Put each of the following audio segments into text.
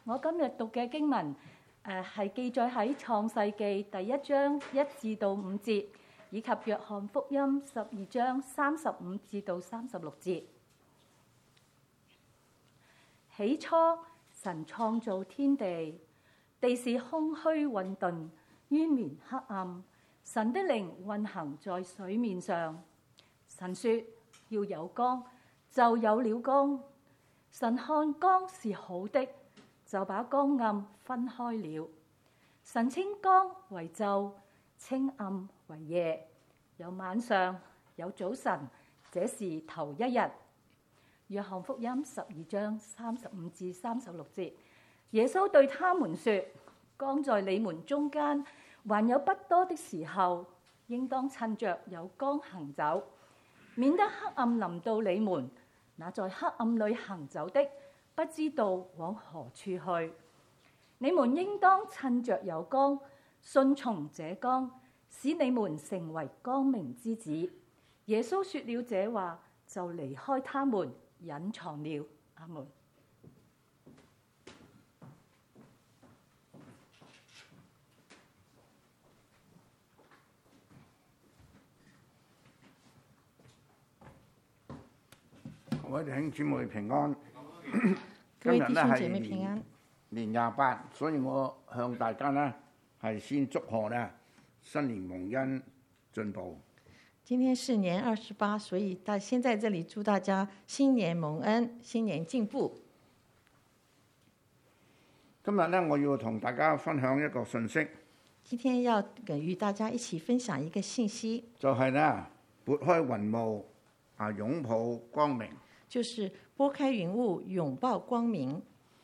我今日讀嘅經文係記載喺創世記第1章1至到5節，以及約翰福音12章35至到36節。起初，神創造天地，地是空虛混沌，淵面黑暗。神的靈運行在水面上。神說要有光，就有了光。神看光是好的，就把光暗分開了。神稱光為晝，稱暗為夜。有晚上，有早晨，這是頭一日。約翰福音12章35至36節，耶穌對他們說：光在你們中間還有不多的時候，應當趁着有光行走，免得黑暗臨到你們。那在黑暗裏行走的，不知道往何處去。你們應當趁着有光，順從這光，使你們成為光明之子。耶穌說了這話，就離開他們，隱藏了。阿門。 各位弟兄姊妹平安。 各位弟兄姐妹平安。 年28，所以我向大家呢係先祝賀呢新年蒙恩進步。 今天是年28，所以先在這裡祝大家新年蒙恩，新年進步。 今日呢，我要同大家分享一個信息。 今天要與大家一起分享一個信息， 就係呢撥開雲霧擁抱光明。 就是撥開雲霧擁抱光明。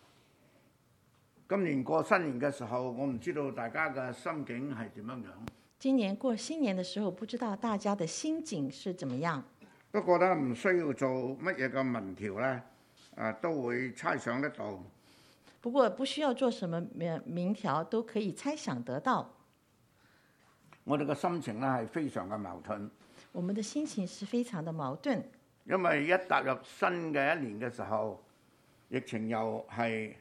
今年過新年嘅時候，我唔知道大家嘅心境係點樣樣。 今年過新年嘅時候，不知道大家的心境是怎麼樣。 不過呢，唔需要做乜嘢嘅民調呢，都會猜想得到。 不過不需要做什麼民調，都可以猜想得到。 我哋嘅心情呢係非常嘅矛盾。 我們的心情是非常的矛盾。 因為一踏入新嘅一年嘅時候，疫情又係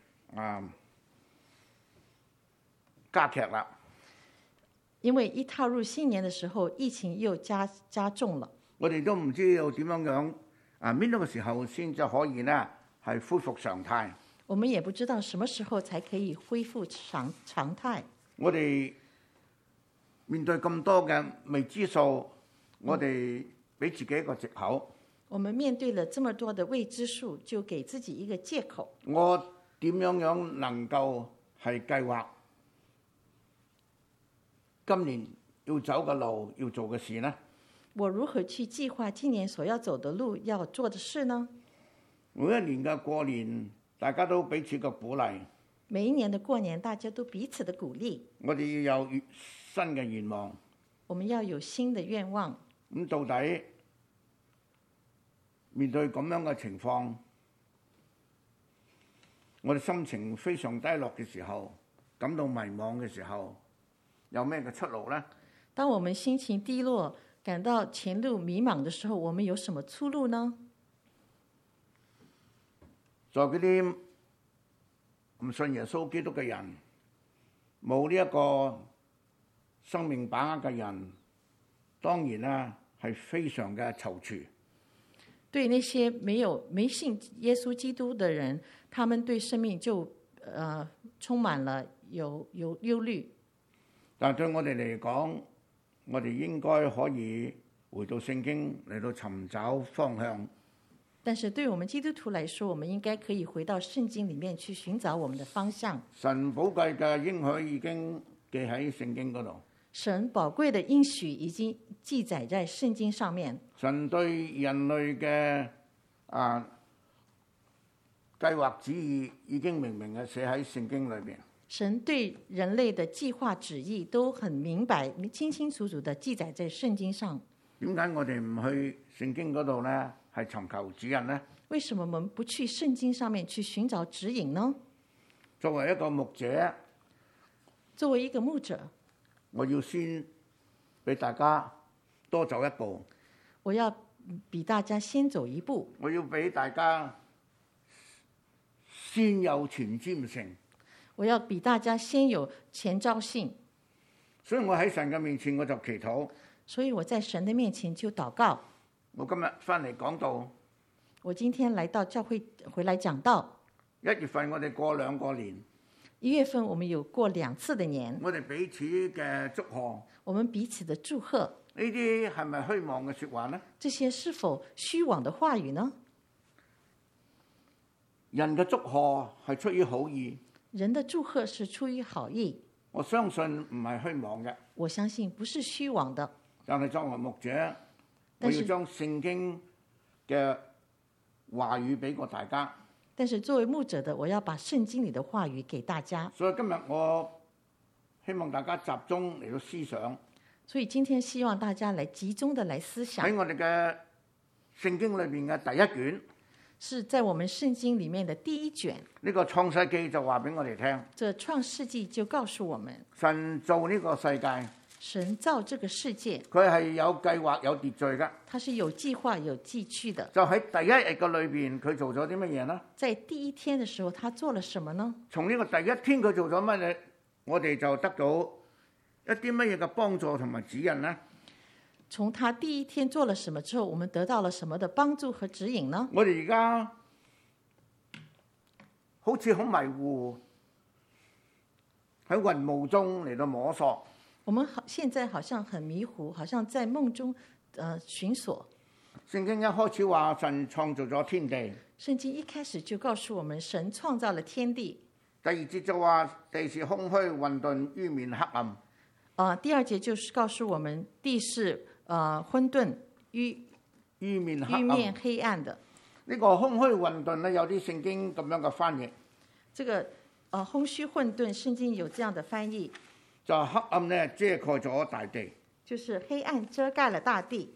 加劇啦。 因為一踏入新年嘅時候，疫情又加重了。 我哋都唔知道點樣樣邊度嘅時候先至可以呢係恢復常態。 我們也不知道什麼時候才可以恢復常態。 我哋面對咁多嘅未知數，我哋俾自己一個藉口。 我們面對了這麼多的未知數，就給自己一個借口。 我點樣能夠係計劃今年要走嘅路，要做嘅事呢？ 我如何去計劃今年所要走的路，要做的事呢？ 每一年嘅過年，大家都彼此嘅鼓勵。 每一年的過年，大家都彼此的鼓勵。 我哋要有新嘅願望。 我們要有新的願望。 咁到底面對咁樣嘅情況，我哋心情非常低落嘅時候，感到迷茫嘅時候，有咩嘅出路呢？ 當我們心情低落，感到前路迷茫的時候，我們有什麼出路呢？ 在嗰啲唔信耶穌基督嘅人，冇呢一個生命把握嘅人，當然啦係非常嘅躊躇。 對那些沒信耶穌基督的人，他們對生命就充滿了有憂慮。 但對我哋嚟講，我哋應該可以回到聖經嚟到尋找方向。 但是對我們基督徒來說，我們應該可以回到聖經裡面去尋找我們的方向。 神寶貴嘅應許已經記喺聖經嗰度。 神寶貴的應許已經記載在聖經上面。 神對人類嘅計劃旨意已經明明嘅寫喺聖經裏邊。 神對人類的計劃旨意都很明白、清清楚楚地記載在聖經上。 點解我哋唔去聖經嗰度呢？係尋求指引呢？ 為什麼我們不去聖經上面去尋找指引呢？ 作為一個牧者， 作為一個牧者， 我要先俾大家多走一步。 我要比大家先走一步。 我要俾大家先有前瞻性。 我要比大家先有前瞻性， 所以我喺神嘅面前我就祈禱。 所以我在神的面前就禱告。 我今日翻嚟講道， 我今天來到教會回來講道。 1月份我哋過2個年 1月份我們有過2次的年， 我哋彼此嘅祝賀， 我們彼此的祝賀， 呢啲係咪虛妄嘅說話呢？ 這些是否虛妄的話語呢？ 人嘅祝賀係出於好意， 人的祝賀是出於好意， 我相信唔係虛妄嘅。 我相信不是虛妄的。 但係作為牧者，我要將聖經嘅話語俾過大家。 但是作為牧者的，我要把聖經裏的話語給大家。 所以今日我希望大家集中嚟到思想。 所以今天希望大家來集中的來思想。 喺我哋嘅聖經裏邊嘅第一卷， 是在我們聖經裏面的第一卷。 呢個創世記就話俾我哋聽。 這創世記就告訴我們， 神造呢個世界， 神造這個世界， 佢係有計劃有秩序嘅。 它是有計劃有秩序的。 就喺第一日嘅裏邊，佢做咗啲乜嘢呢？ 在第一天的時候，他做了什麼呢？ 從呢個第一天佢做咗乜嘢，我哋就得到一啲乜嘢嘅幫助同埋指引呢？ 從他第一天做了什麼之後，我們得到了什麼的幫助和指引呢？ 我哋而家好似好迷糊，喺雲霧中嚟到摸索。 我們現在好像很迷糊，好像在夢中尋索。 聖經一開始話神創造咗天地， 聖經一開始就告訴我們神創造了天地。 第2節就話地是空虛混沌，淵面黑暗。 第2節就是告訴我們地是混沌淵面黑暗的。 呢個空虛混沌咧，有啲聖經咁樣嘅翻譯。 這個空虛混沌，聖經有這樣的翻譯。 就黑暗咧遮蓋咗大地， 就是黑暗遮蓋了大地。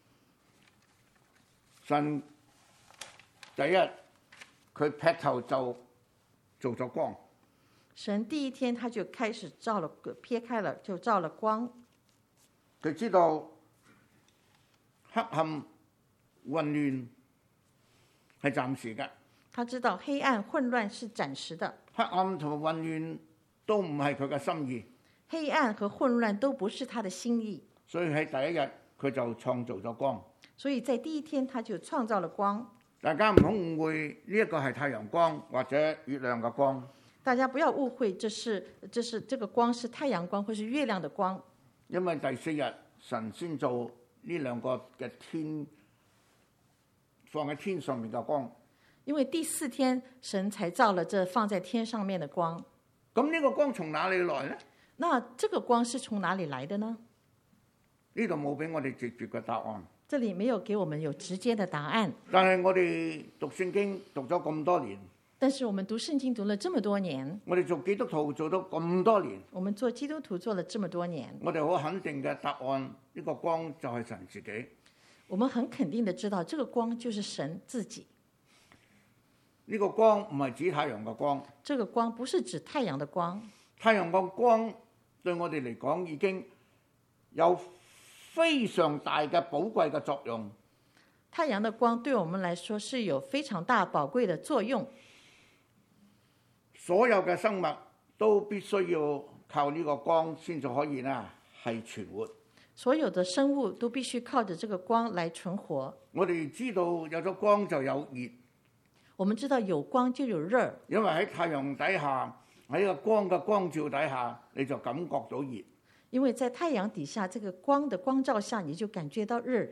神第一佢劈頭就做咗光。 神第一天他就開始撇開了，就照了光。 佢知道黑暗混亂係暫時嘅。 他知道黑暗混亂是暫時的。 黑暗同埋混亂都唔係佢嘅心意。 黑暗和混亂都不是他的心意， 所以喺第一日佢就創造咗光。 所以在第一天他就創造了光。 大家唔好誤會呢一個係太陽光或者月亮嘅光。 大家不要誤會，這個光是太陽光或是月亮的光。 因為第4日神先做呢兩個嘅天放喺天上面嘅光。 因為第4天神才造了這放在天上面的光。 咁呢個光從哪裡來呢？ 那這個光是從哪裡來的呢？ 呢度冇俾我哋直接嘅答案。 這裡沒有給我們有直接的答案。 但係我哋讀聖經讀咗咁多年。 但是我們讀聖經讀了這麼多年。 我哋做基督徒做咗咁多年。 我們做基督徒做了這麼多年。 我哋好肯定嘅答案，呢個光就係神自己。 我們很肯定的知道，這個光就是神自己。 呢個光唔係指太陽嘅光。 這個光不是指太陽的光。 太陽嘅光對我哋嚟講已經有非常大嘅寶貴嘅作用。 太陽的光對我們來說是有非常大寶貴的作用。 所有嘅生物都必須要靠呢個光先至可以呢係存活。 所有的生物都必須靠着這個光來存活。 我哋知道有咗光就有熱。 我們知道有光就有熱。 因為喺太陽底下，喺個光嘅光照底下，你就感覺到熱。 因為在太陽底下，這個光的光照下，你就感覺到熱。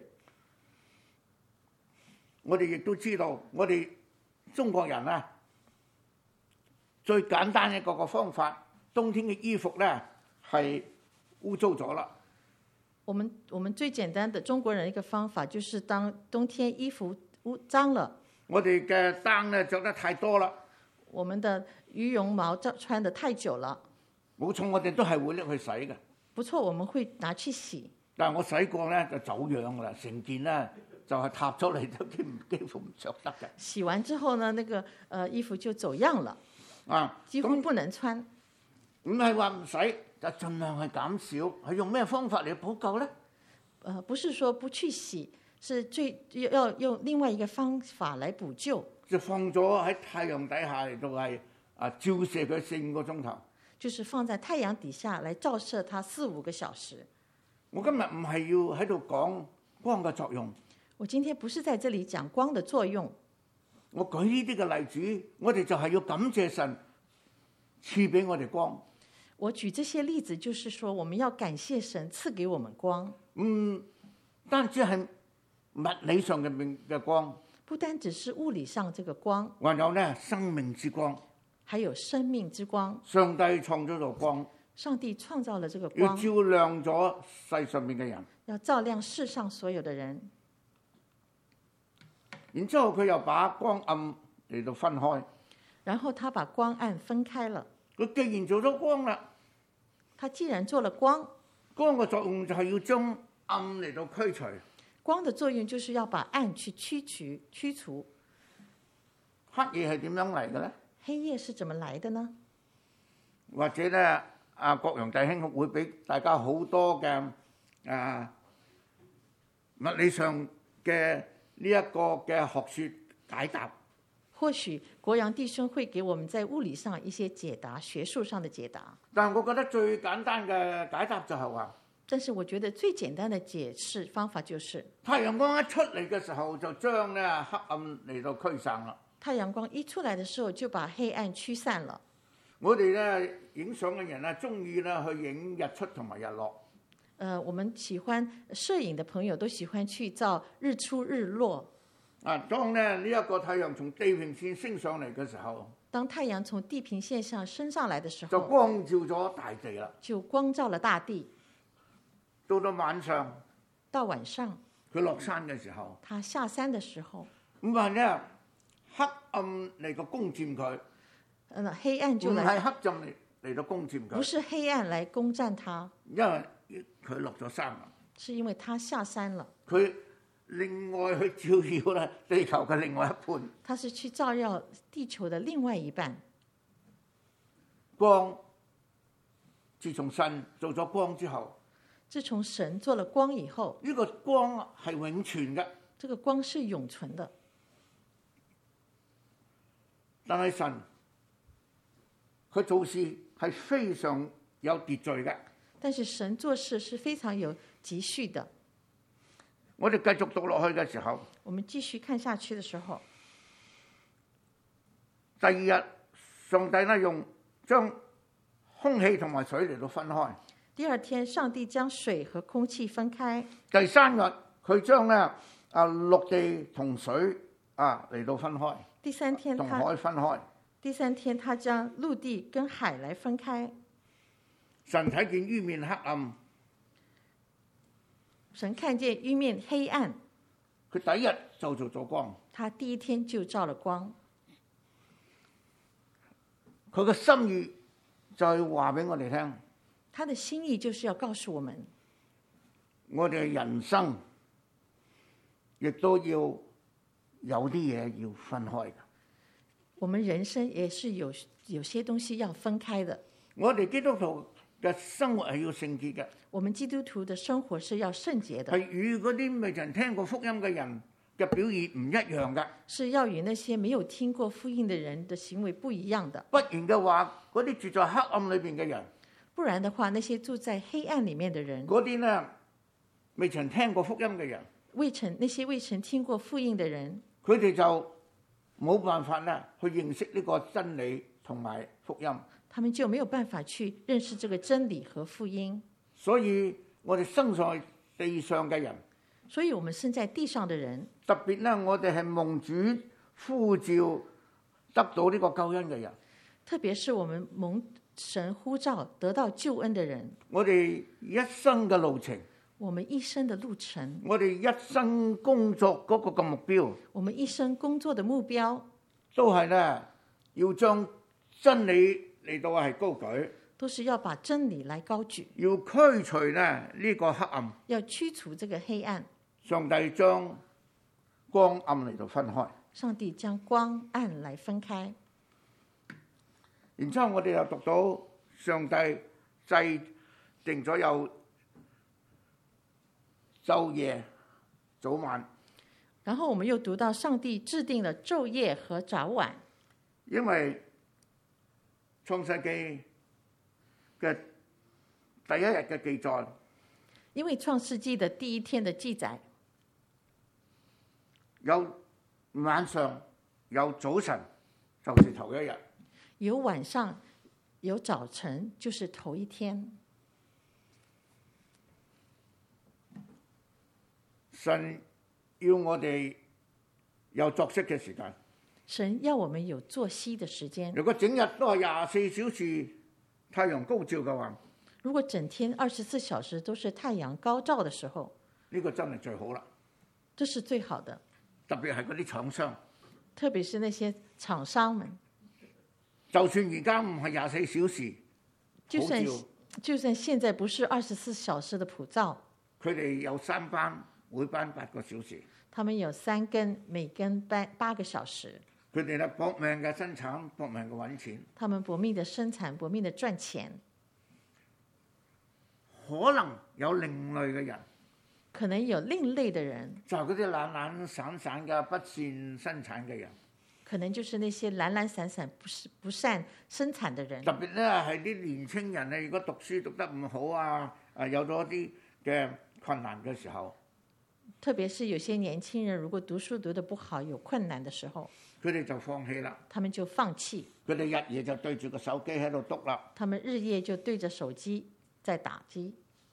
我哋亦都知道，我哋中國人啊，最簡單一個方法，冬天嘅衣服咧係污糟咗啦。 我們最簡單的中國人一個方法，就是當冬天衣服髒了， 我哋嘅單咧着得太多啦。 我們的羽絨毛穿得太久了。 冇錯，我哋都係會拎去洗嘅。 不錯，我們會拿去洗。 但係我洗過咧就走樣㗎啦，成件咧就係塌出嚟都幾乎唔着得嘅。 洗完之後呢，那個衣服就走樣了，幾乎不能穿。 唔係話唔洗，就盡量係減少。係用咩方法嚟補救咧？ 不是說不去洗，是要用另外一個方法來補救。 就放咗喺太陽底下嚟到係照射佢4-5個鐘頭。 就是放在太陽底下來照射它4-5個小時。 我今日唔係要喺度講光嘅作用， 我今天不是在這裡講光的作用。 我舉呢啲嘅例子，我哋就係要感謝神賜俾我哋光。 我舉這些例子，就是說我們要感謝神賜給我們光。 單止係物理上嘅光， 不單只是物理上這個光， 還有呢生命之光。 還有生命之光。 上帝創造咗光， 上帝創造了這個要光， 照亮咗世上面嘅人。 要照亮世上所有的人。 然之後佢又把光暗嚟到分開。 然後他把光暗分開了。 佢既然做咗光啦， 他既然做了光， 光嘅作用就係要將暗嚟到驅除。 光的作用就是要把暗去驅除。 黑夜係點樣嚟嘅咧？ 黑夜是怎麼來的呢？ 或者咧，國陽弟兄會俾大家好多嘅物理上嘅呢一個嘅學説解答。 或許國陽弟兄會給我們在物理上一些解答，學術上的解答。 但係我覺得最簡單嘅解答就係話， 但是我覺得最簡單的解釋方法就是太陽光一出嚟嘅時候，就將咧黑暗嚟到驅散啦。 太陽光一出來的時候，就把黑暗驅散了。 我哋咧影相嘅人咧，中意咧去影日出同埋日落。 我們喜歡攝影的朋友都喜歡去照日出日落。 當呢一個太陽從地平線升上嚟嘅時候， 當太陽從地平線上升上來的時候， 就光照咗大地啦。 就光照了大地。 到晚上，佢落山嘅時候， 他下山的時候， 咁啊咧黑暗嚟到攻佔佢。 黑暗就來， 唔係黑暗嚟到攻佔佢， 不是黑暗來攻佔他， 因為佢落咗山啦。 是因為他下山了。 佢另外去照耀咧地球嘅另外一半。 他是去照耀地球的另外一半。 光，自從神做咗光之後， 自從神做了光以後， 呢個光係永存嘅。 這個光是永存的。 但係神佢做事係非常有秩序嘅。 但是神做事是非常有秩序的。 我哋繼續讀落去嘅時候， 我們繼續看下去的時候， 第二日上帝呢用將空氣同埋水嚟到分開。 第二天上帝將水和空氣分開。 第三日佢將咧陸地同水嚟到分開。 第三天同海分開。 第三天他將陸地跟海來分開。 神睇見於面黑暗， 神看見於面黑暗， 佢第一日就做咗光。 他第一天就照了光。 佢嘅心意就係話俾我哋聽， 他的心意就是要告訴我們， 我哋嘅人生亦都要有啲嘢要分開嘅。 我們人生也是有些東西要分開的。 我哋基督徒嘅生活係要聖潔嘅。 我們基督徒的生活是要聖潔的， 係與嗰啲未曾聽過福音嘅人嘅表現唔一樣嘅。 是要與那些沒有聽過福音的人的行為不一樣的。 不然嘅話，嗰啲住在黑暗裏邊嘅人， 不然的話，那些住在黑暗裡面的人， 嗰啲呢未曾聽過福音嘅人， 那些未曾聽過福音的人， 佢哋就冇辦法咧去認識呢個真理同埋福音。 他們就沒有辦法去認識這個真理和福音。 所以我哋生在地上嘅人， 所以我們生在地上的人， 特別咧，我哋係蒙主呼召得到呢個救恩嘅人。 特別是我們蒙神呼召得到救恩的人， 我哋一生嘅路程， 我們一生的路程， 我哋一生工作嗰個嘅目標， 我們一生工作的目標， 都係咧要將真理嚟到係高舉， 都是要把真理來高舉， 要驅除咧呢個黑暗， 要驅除這個黑暗。 上帝將光暗嚟到分開， 上帝將光暗來分開。 然之後我哋又讀到上帝制定咗有晝夜早晚， 然後我們又讀到上帝制定了晝夜和早晚， 因為創世記嘅第一日嘅記載， 因為創世紀的第一天的記載， 有晚上有早晨，就是頭一日。 有晚上有早晨，就是頭一天。 神要我哋有作息嘅時間。 神要我們有作息的時間。 如果整日都係24小時太陽高照嘅話， 如果整天24小時都是太陽高照的時候， 呢個真係最好啦。 這是最好的。 特別係嗰啲廠商， 特別是那些廠商們， 就算而家唔係24小時普照， 就算現在不是24小時的普照， 佢哋有3班，每班8個小時。 他們有3更，每更8個小時。 佢哋咧搏命嘅生產，搏命嘅揾錢。 他們搏命的生產，搏命的賺錢。 可能有另類嘅人， 可能有另類的人， 就係嗰啲懶懶散散嘅不善生產嘅人。 可能就是那些懶懶散散、不善生產的人。 特別咧係啲年青人咧，如果讀書讀得唔好啊，有咗啲嘅困難嘅時候， 特別是有些年輕人如果讀書讀得不好，有困難的時候， 佢哋就放棄啦。 他們就放棄。 佢哋日夜就對住個手機喺度篤啦。 他們日夜就對着手機在打機。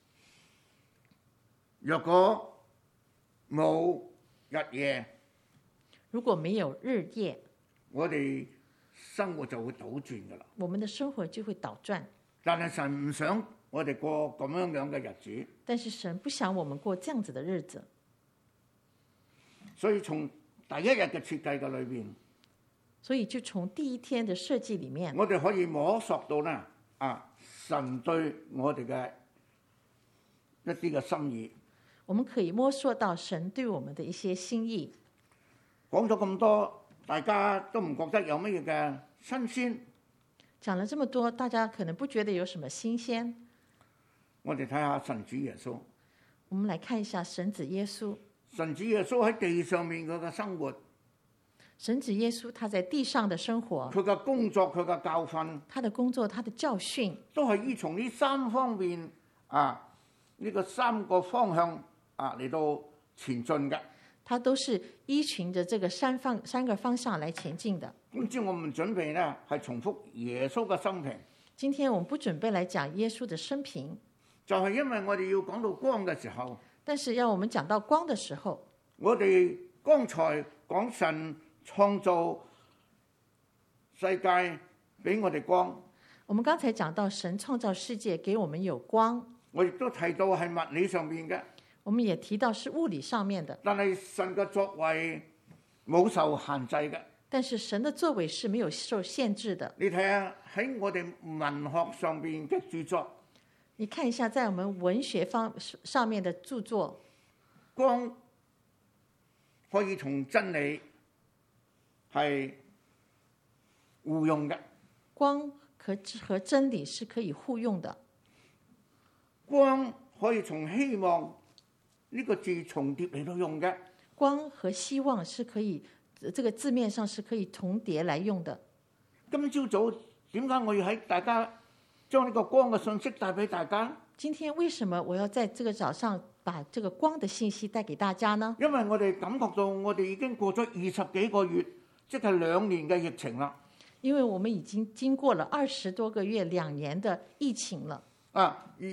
若果冇日夜， 如果沒有日夜， 我哋生活就會倒轉噶啦。 我們的生活就會倒轉。 但係神唔想我哋過咁樣嘅日子。 但是神不想我們過這樣子的日子。 所以從第一日嘅設計嘅裏邊， 所以就從第一天的設計裡面， 我哋可以摸索到咧神對我哋嘅一啲嘅心意。 我們可以摸索到神對我們的一些心意。 講咗咁多，大家都唔覺得有乜嘢嘅新鮮。 講了這麼多，大家可能不覺得有什麼新鮮。 我哋睇下神子耶穌。 我們來看一下神子耶穌。 神子耶穌喺地上面佢嘅生活。 神子耶穌他在地上的生活。 佢嘅工作，佢嘅教訓。 他的工作，他的教訓， 都係依從呢3方面呢個3個方向嚟到前進嘅。 他都是依循着這個三個方向來前進的。 今朝我們準備呢係重複耶穌嘅生平。 今天我們不準備來講耶穌的生平， 就係因為我哋要講到光嘅時候。 但是要我們講到光的時候， 我哋剛才講神創造世界俾我哋光。 我們剛才講到神創造世界給我們有光。 我亦都提到係物理上面嘅。 我們也提到是物理上面的。 但係神嘅作為冇受限制嘅。 但是神的作為是沒有受限制的。 你睇下喺我哋文學上邊嘅著作， 你看一下在我們文學上面的著作， 光可以同真理係互用嘅。 光和真理是可以互用的。 光可以從希望呢個字重疊嚟到用嘅。 光和希望是可以，這個字面上是可以重疊來用的。 今朝早點解我要喺大家將呢個光嘅信息帶俾大家？ 今天為什麼我要在這個早上把這個光的信息帶給大家呢？ 因為我哋感覺到我哋已經過咗20幾個月，即係2年嘅疫情啦。 因為我們已經經過了20多個月2年的疫情了。 而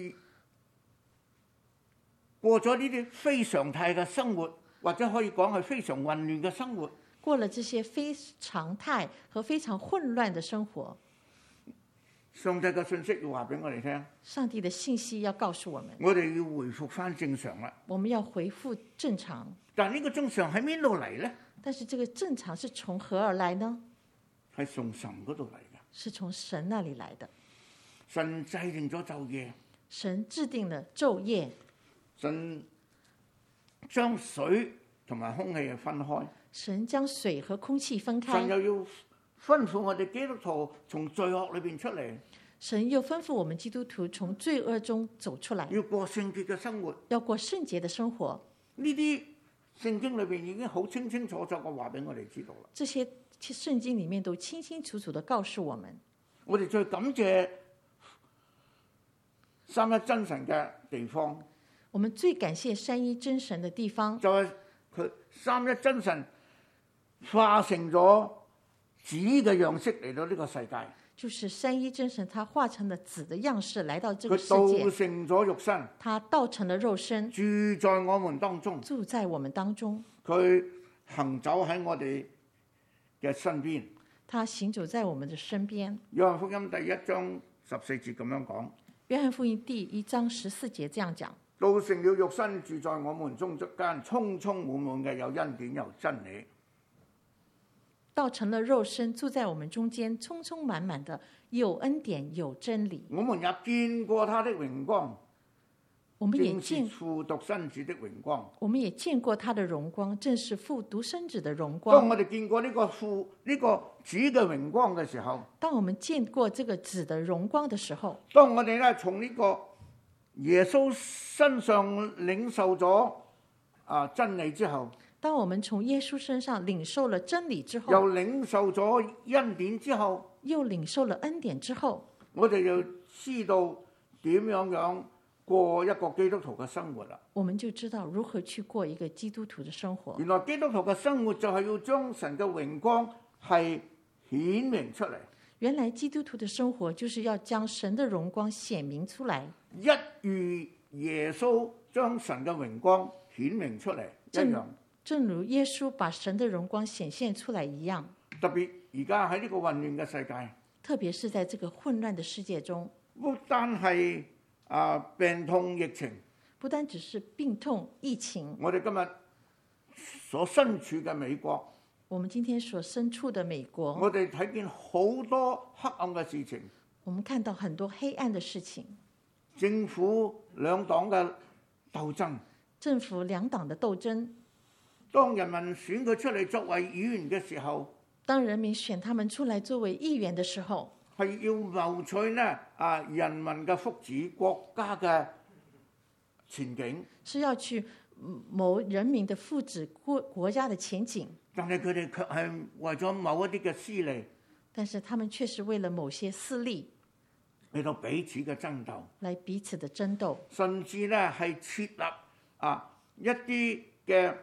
過咗呢啲非常態嘅生活，或者可以講係非常混亂嘅生活。 過了這些非常態和非常混亂的生活。 上帝嘅信息要話俾我哋聽。 上帝的信息要告訴我們。 我哋要回復翻正常啦。 我們要回復正常。 但係呢個正常喺邊度嚟呢？ 但是這個正常是從何而來呢？ 係從神嗰度嚟嘅。 是從神那裡來的。 神制定咗晝夜。 神制定了晝夜。 神將水同埋空氣分開。 神將水和空氣分開。 神又要吩咐我哋基督徒從罪惡裏邊出嚟。 神又吩咐我們基督徒從罪惡中走出來。 要過聖潔嘅生活。 要過聖潔的生活。 呢啲聖經裏邊已經好清清楚楚嘅話俾我哋知道啦。 這些聖經裡面都清清楚楚地告訴我們。 我哋最感謝三一真神嘅地方， 我們最感謝三一真神的地方， 就係佢三一真神化成咗子嘅樣式嚟到呢個世界， 就是三一真神，他化成了子的樣式來到這個世佢道界， 成咗肉身， 他道成了肉身， 住在我們當中， 住在我們當中， 佢行走喺我哋嘅身邊。 他行走在我們的身邊。 約翰福音第1章14節咁樣講， 約翰福音第1章14節這樣講： 道成了肉身，住在我們中間，充充滿滿嘅有恩典有真理。 道成了肉身，住在我們中間，充充滿滿的有恩典有真理。 我們也見過他的榮光， 我們也正是見父獨生子的榮光。 我們也見過他的榮光，正是父獨生子的榮當光。 我哋見過呢個子嘅榮光嘅時候， 當我們見過這個子的榮光的時候， 當我哋咧從呢個耶穌身上領受咗真理之後， 當我們從耶穌身上領受了真理之後， 又領受咗恩典之後， 又領受了恩典之後， 我哋就知道點樣過一個基督徒嘅生活啦。 我們就知道如何去過一個基督徒的生活。 原來基督徒嘅生活就係要將神嘅榮光係顯明出嚟。 原來基督徒的生活就是要將神的榮光顯明出來， 一如耶穌將神嘅榮光顯明出嚟一樣。 正如耶穌把神的榮光顯現出來一樣。 特別而家喺呢個混亂嘅世界， 特別是在這個混亂的世界中， 不單係病痛疫情， 不單只是病痛疫情， 我哋今日所身處嘅美國， 我們今天所身處的美國， 我哋睇見好多黑暗嘅事情， 我們看到很多黑暗的事情， 政府兩黨嘅鬥爭， 政府兩黨的鬥爭。 當人民選佢出嚟作為議員嘅時候， 當人民選他們出來作為議員的時候， 係要謀取人民嘅福祉、國家嘅前景， 是要去謀人民的福祉、國家的前景。 但係佢哋卻係為咗某一啲嘅私利， 但是他們確實為了某些私利嚟到彼此嘅爭鬥， 來彼此的爭鬥， 甚至咧係設立一啲嘅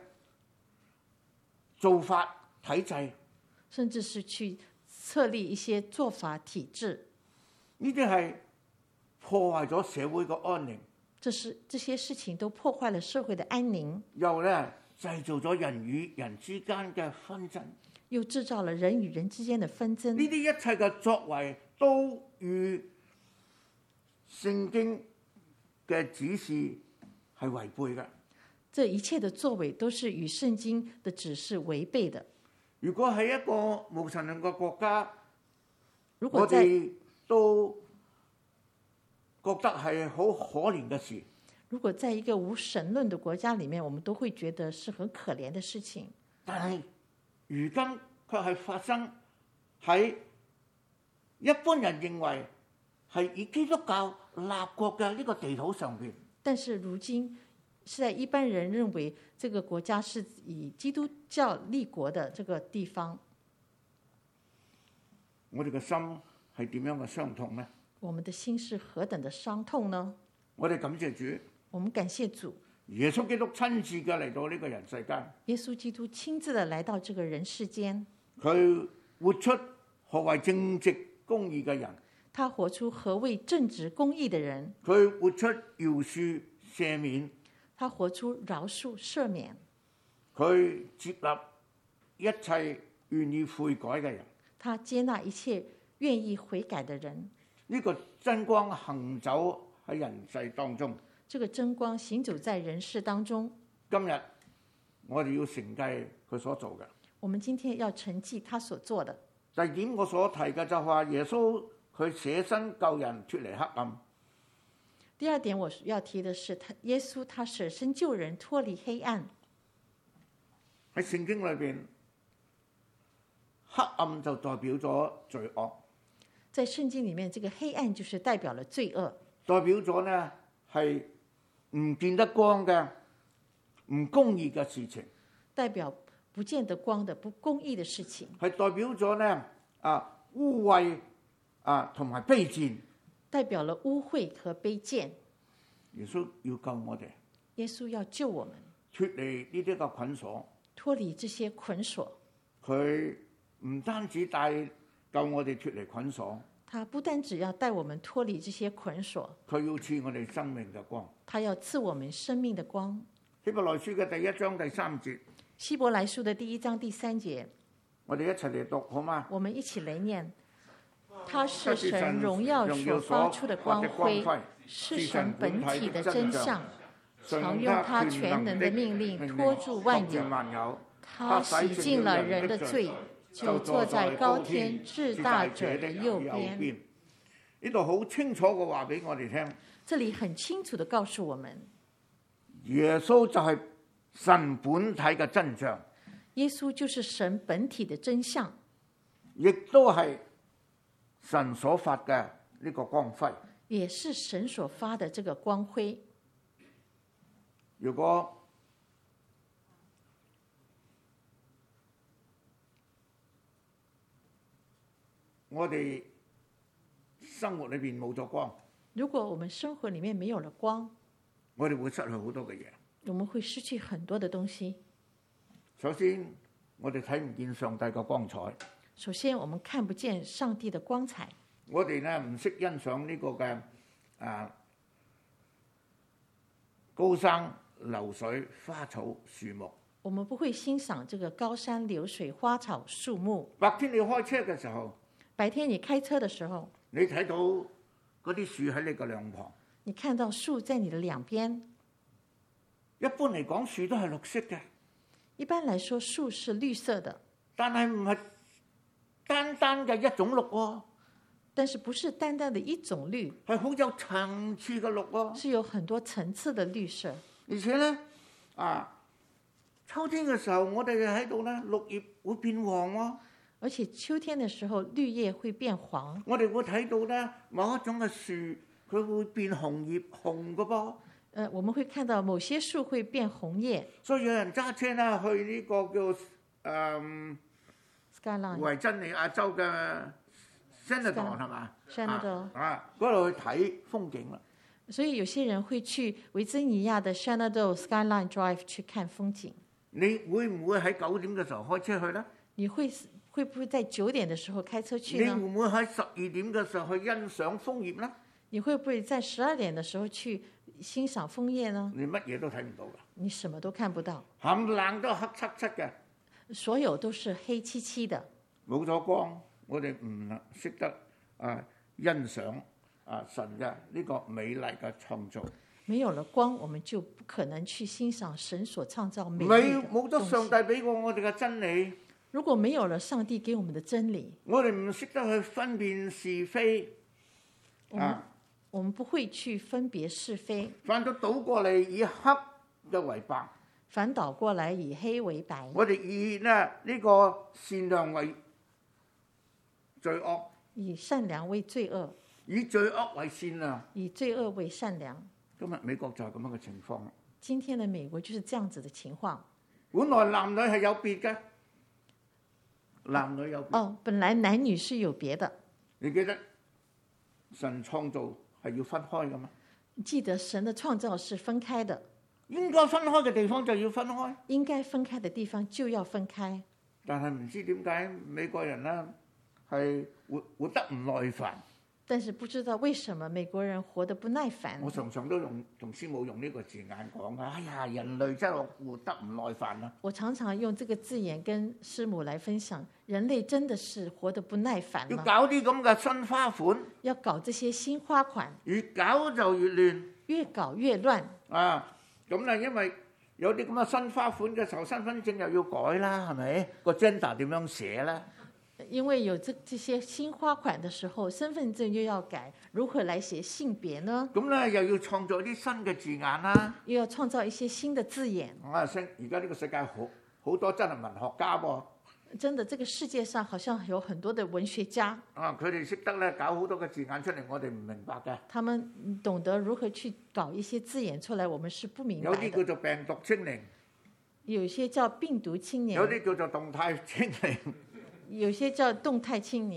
做法體制， 甚至是去設立一些做法體制。 呢啲係破壞咗社會嘅安寧， 這些事情都破壞了社會的安寧， 又咧製造咗人與人之間嘅紛爭， 又製造了人與人之間的紛爭。 呢啲一切嘅作為都與聖經嘅指示係違背嘅。 這一切的作為都是與聖經的指示違背的。 如果喺一個無神論嘅國家，我如果在哋都覺得係好可憐嘅事。 如果在一個無神論的國家裡面，我們都會覺得是很可憐的事情。 但係如今卻係發生喺一般人認為係以基督教立國嘅呢個地土上邊。 但是如今是在一般人認為這個國家是以基督教立國的這個地方， 我哋嘅心係點樣嘅傷痛呢？ 我們的心是何等的傷痛呢？ 我哋感謝主， 我們感謝主， 耶穌基督親自嘅嚟到呢個人世間， 耶穌基督親自的來到這個人世間， 佢活出何為正直公義嘅人， 他活出何為正直公義的人， 佢活出饒恕赦免， 他活出饒恕赦免， 佢接納一切願意悔改嘅人， 他接納一切願意悔改的人。 呢個真光行走喺人世當中， 這個真光行走在人世當中。 今日我哋要承繼佢所做嘅。 我們今天要承繼他所做的。 第二點我所提嘅就係話耶穌佢捨身救人脫離黑暗。 第二點我要提的是，耶穌他捨身救人脫離黑暗。 喺聖經裏邊，黑暗就代表咗罪惡。 在聖經裡面，這個黑暗就是代表了罪惡， 代表咗呢係唔見得光嘅唔公義嘅事情， 代表不見得光的不公義的事情， 係代表咗呢污穢同埋卑賤。 代表了污穢和卑賤。 耶穌要救我哋， 耶穌要救我們脫離呢啲嘅捆鎖。 脫離這些捆鎖。 佢唔單止救我哋脫離捆鎖， 他不單只要帶我們脫離這些捆鎖， 佢要賜我哋生命嘅光。 他要賜我們生命的光。 希伯來書嘅第1章第3節， 希伯來書的第1章第3節， 我哋一齊嚟讀好嗎？ 我們一起來念。他是神榮耀所發出的光輝，是神本體的真相，常用他全能的命令拖住萬有。他洗淨了人的罪，就坐在高天至大者的右邊。 呢度好清楚嘅話俾我哋聽。 這裡很清楚地告訴我們， 耶穌就係神本體嘅真相。 耶穌就是神本體的真相， 亦都係神所發嘅呢個光輝， 也是神所發的這個光輝。 如果我哋生活裏邊冇咗光， 如果我們生活裡面沒有了光， 我哋會失去好多嘅嘢。 我們會失去很多的東西。 首先，我哋睇唔見上帝嘅光彩。 首先，我們看不見上帝的光彩。 我哋呢唔識欣賞呢個嘅高山流水、花草樹木。 我們不會欣賞這個高山流水、花草樹木。 白天你開車嘅時候， 白天你開車的時候， 你睇到嗰啲樹喺你嘅兩旁， 你看到樹在你的兩邊。 一般嚟講，樹都係綠色嘅。 一般來說，樹是綠色的， 但係唔係單單嘅一種綠喎。 但是不是單單的一種綠， 係好有層次嘅綠喎。 是有很多層次的綠色。 而且咧，秋天嘅時候，我哋喺度咧，綠葉會變黃喎。 而且秋天的時候，綠葉會變黃。 我哋會睇到咧，某一種嘅樹，佢會變紅葉紅嘅噃。 我們會看到某些樹會變紅葉。 所以有人揸車啦，去呢個叫 Skyline 維珍尼亞州嘅 Shenandoah 係嘛？ Shenandoah 嗰度去睇風景啦。 所以有些人會去維珍尼亞的 Shenandoah Skyline Drive 去看風景。 你會唔會喺9點嘅時候開車去咧？ 你會不會在9點的時候開車去呢？ 你會唔會喺12點嘅時候去欣賞楓葉呢？ 你會不會在12點的時候去欣賞楓葉呢？ 你乜嘢都睇唔到㗎。 你什麼都看不到。 冚唪唥都黑漆漆嘅， 所有都是黑漆漆的。 冇咗光，我哋唔識得欣賞神嘅呢個美麗嘅創造。 沒有了光，我們就不可能去欣賞神所創造美麗的東西。 冇咗上帝俾過我哋嘅真理， 如果沒有了上帝給我們的真理， 我哋唔識得去分辨是非。 我們不會去分別是非， 反倒倒過嚟以黑嘅為白， 反倒過來以黑為白。 我哋以呢個善良為罪惡， 以善良為罪惡， 以罪惡為善良， 以罪惡為善良。 今日美國就係咁樣嘅情況。 今天的美國就是這樣子的情況。 本來男女係有別嘅，男女有別。 本來男女是有別的。 你記得神創造係要分開嘅嘛？ 記得神的創造是分開的， 應該分開嘅地方就要分開， 應該分開的地方就要分開。 但係唔知點解美國人咧係活得唔耐煩。 但是不知道為什麼美國人活得不耐煩。 我常常都同師母用呢個字眼講嘅，哎呀，人類真係活得唔耐煩啦。我常常用這個字眼跟師母來分享，人類真的是活得不耐煩。 要搞啲咁嘅新花款， 要搞這些新花款， 越搞就越亂， 越搞越亂。 咁咧，因為有啲咁嘅新花款嘅時候，身份證又要改啦，係咪？個 gender 點樣寫咧？ 因為有這些新花款的時候，身份證又要改，如何來寫性別呢？ 咁咧又要創造啲新嘅字眼啦， 又要創造一些新的字眼。 而家呢個世界好多真係文學家噃。 真的，這個世界上好像有很多的文學家。 佢哋識得咧搞好多嘅字眼出嚟，我哋唔明白嘅。 他們懂得如何去搞一些字眼出來，我們是不明白的。 有啲叫做病毒清零， 有些叫病毒清零， 有啲叫做動態清零。 有些叫動態清零，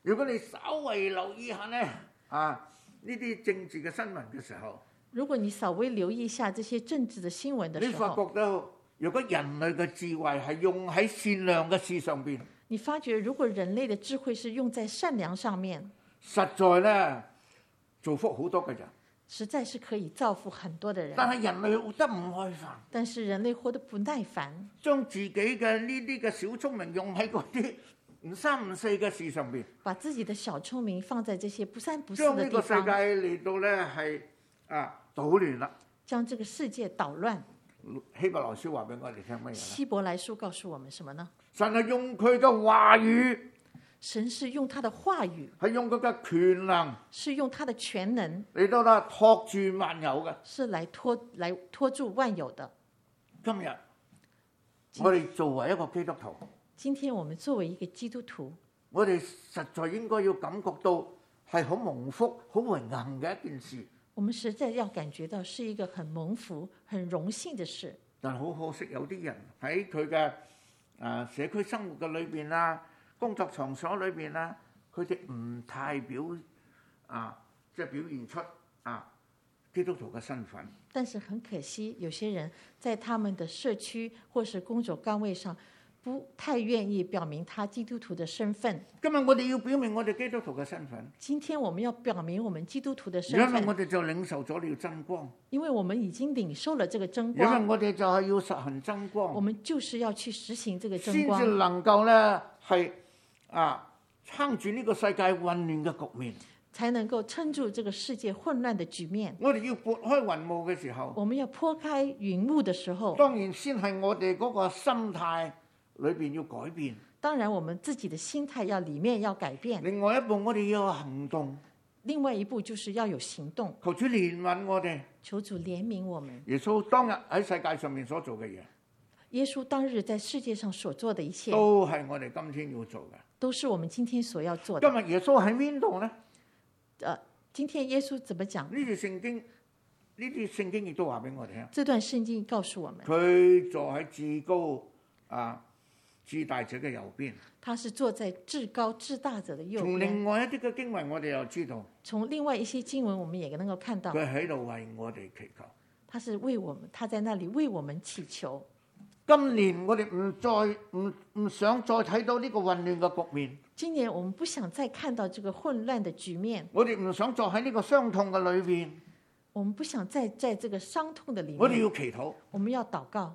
如果你稍微留意下呢，呢啲政治嘅新聞嘅時候， 如果你稍微留意一下這些政治的新聞的時候， 你發覺到如果人類嘅智慧係用喺善良嘅事上邊， 你發覺如果人類的智慧是用在善良上面， 實在呢造福好多嘅人， 實在是可以造福很多的人。 但係人類活得唔耐煩， 但是人類活得不耐煩， 將自己嘅呢啲嘅小聰明用喺嗰啲唔三唔四嘅事上邊， 把自己的小聰明放在這些不三不四將呢的地方， 個世界嚟到呢係搗亂啦。 將這個世界搗亂。 希伯來書話俾我哋聽乜嘢？ 希伯來書告訴我們什麼呢？ 神係用佢嘅話語， 神是用他的話語， 係用佢嘅權能， 是用他的全能嚟到啦托住萬有嘅， 是來托住萬有的。 今日我哋作為一個基督徒， 今天我們作為一個基督徒， 我哋實在應該要感覺到係好蒙福、好榮幸嘅一件事。 我們實在要感覺到是一個很蒙福、很榮幸的事。 但好可惜，有啲人喺佢嘅社區生活嘅裏邊啦，工作場所裏邊啦，佢哋唔太即係表現出基督徒嘅身份。 但是很可惜，有些人在他們的社區或是工作崗位上，不太願意表明他基督徒的身份。 今日我哋要表明我哋基督徒嘅身份。 今天我們要表明我們基督徒的身份， 因為我哋就領受咗了真光。 因為我們已經領受了這個真因光。 為我哋就係要實行真光。 我們就是要去實行這個真光， 先至能夠咧係撐住呢個世界混亂嘅局面， 才能夠撐住這個世界混亂的局面。 我哋要撥開雲霧嘅時候， 我們要撥開雲霧的時候， 當然先係我哋嗰個心態裏邊要改變。 當然我們自己的心態要裡面要改變。 另外一步我哋要有行動。 另外一步就是要有行動。 求主憐憫我哋。 求主憐憫我們。 耶穌當日喺世界上面所做嘅嘢， 耶穌當日在世界上所做的一切， 都係我哋今天要做嘅。 都是我們今天所要做的。 今日耶穌喺邊度呢？ 今天耶穌怎麼講？ 呢啲聖經亦都話俾我哋聽。 這段聖經告訴我們， 佢坐喺至高至大者嘅右邊。 他是坐在至高至大者的右邊。 從另外一啲嘅經文，我哋又知道， 從另外一些經文，我們也能夠看到， 佢喺度為我哋祈求。 他是為我們，他在那裡為我們祈求。 今年我哋唔想再睇到呢個混亂嘅局面。 今年我們不想再看到這個混亂的局面。 我哋唔想再喺呢個傷痛嘅裏邊。 我們不想再在這個傷痛的裡面。 我哋要祈禱， 我們要禱告。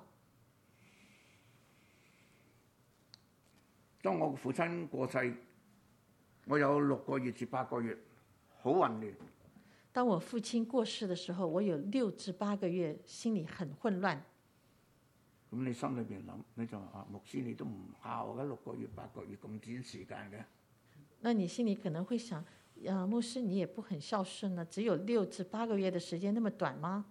當我父親過世，我有6個月至8個月，好混亂。 當我父親過世的時候，我有6至8個月，心裡很混亂。 咁你心裏邊諗，你就話牧師你都唔孝嘅，6個月8個月咁短時間嘅。 那你心裡可能會想，牧師你也不很孝順呢，只有6至8個月的時間，那麼短嗎？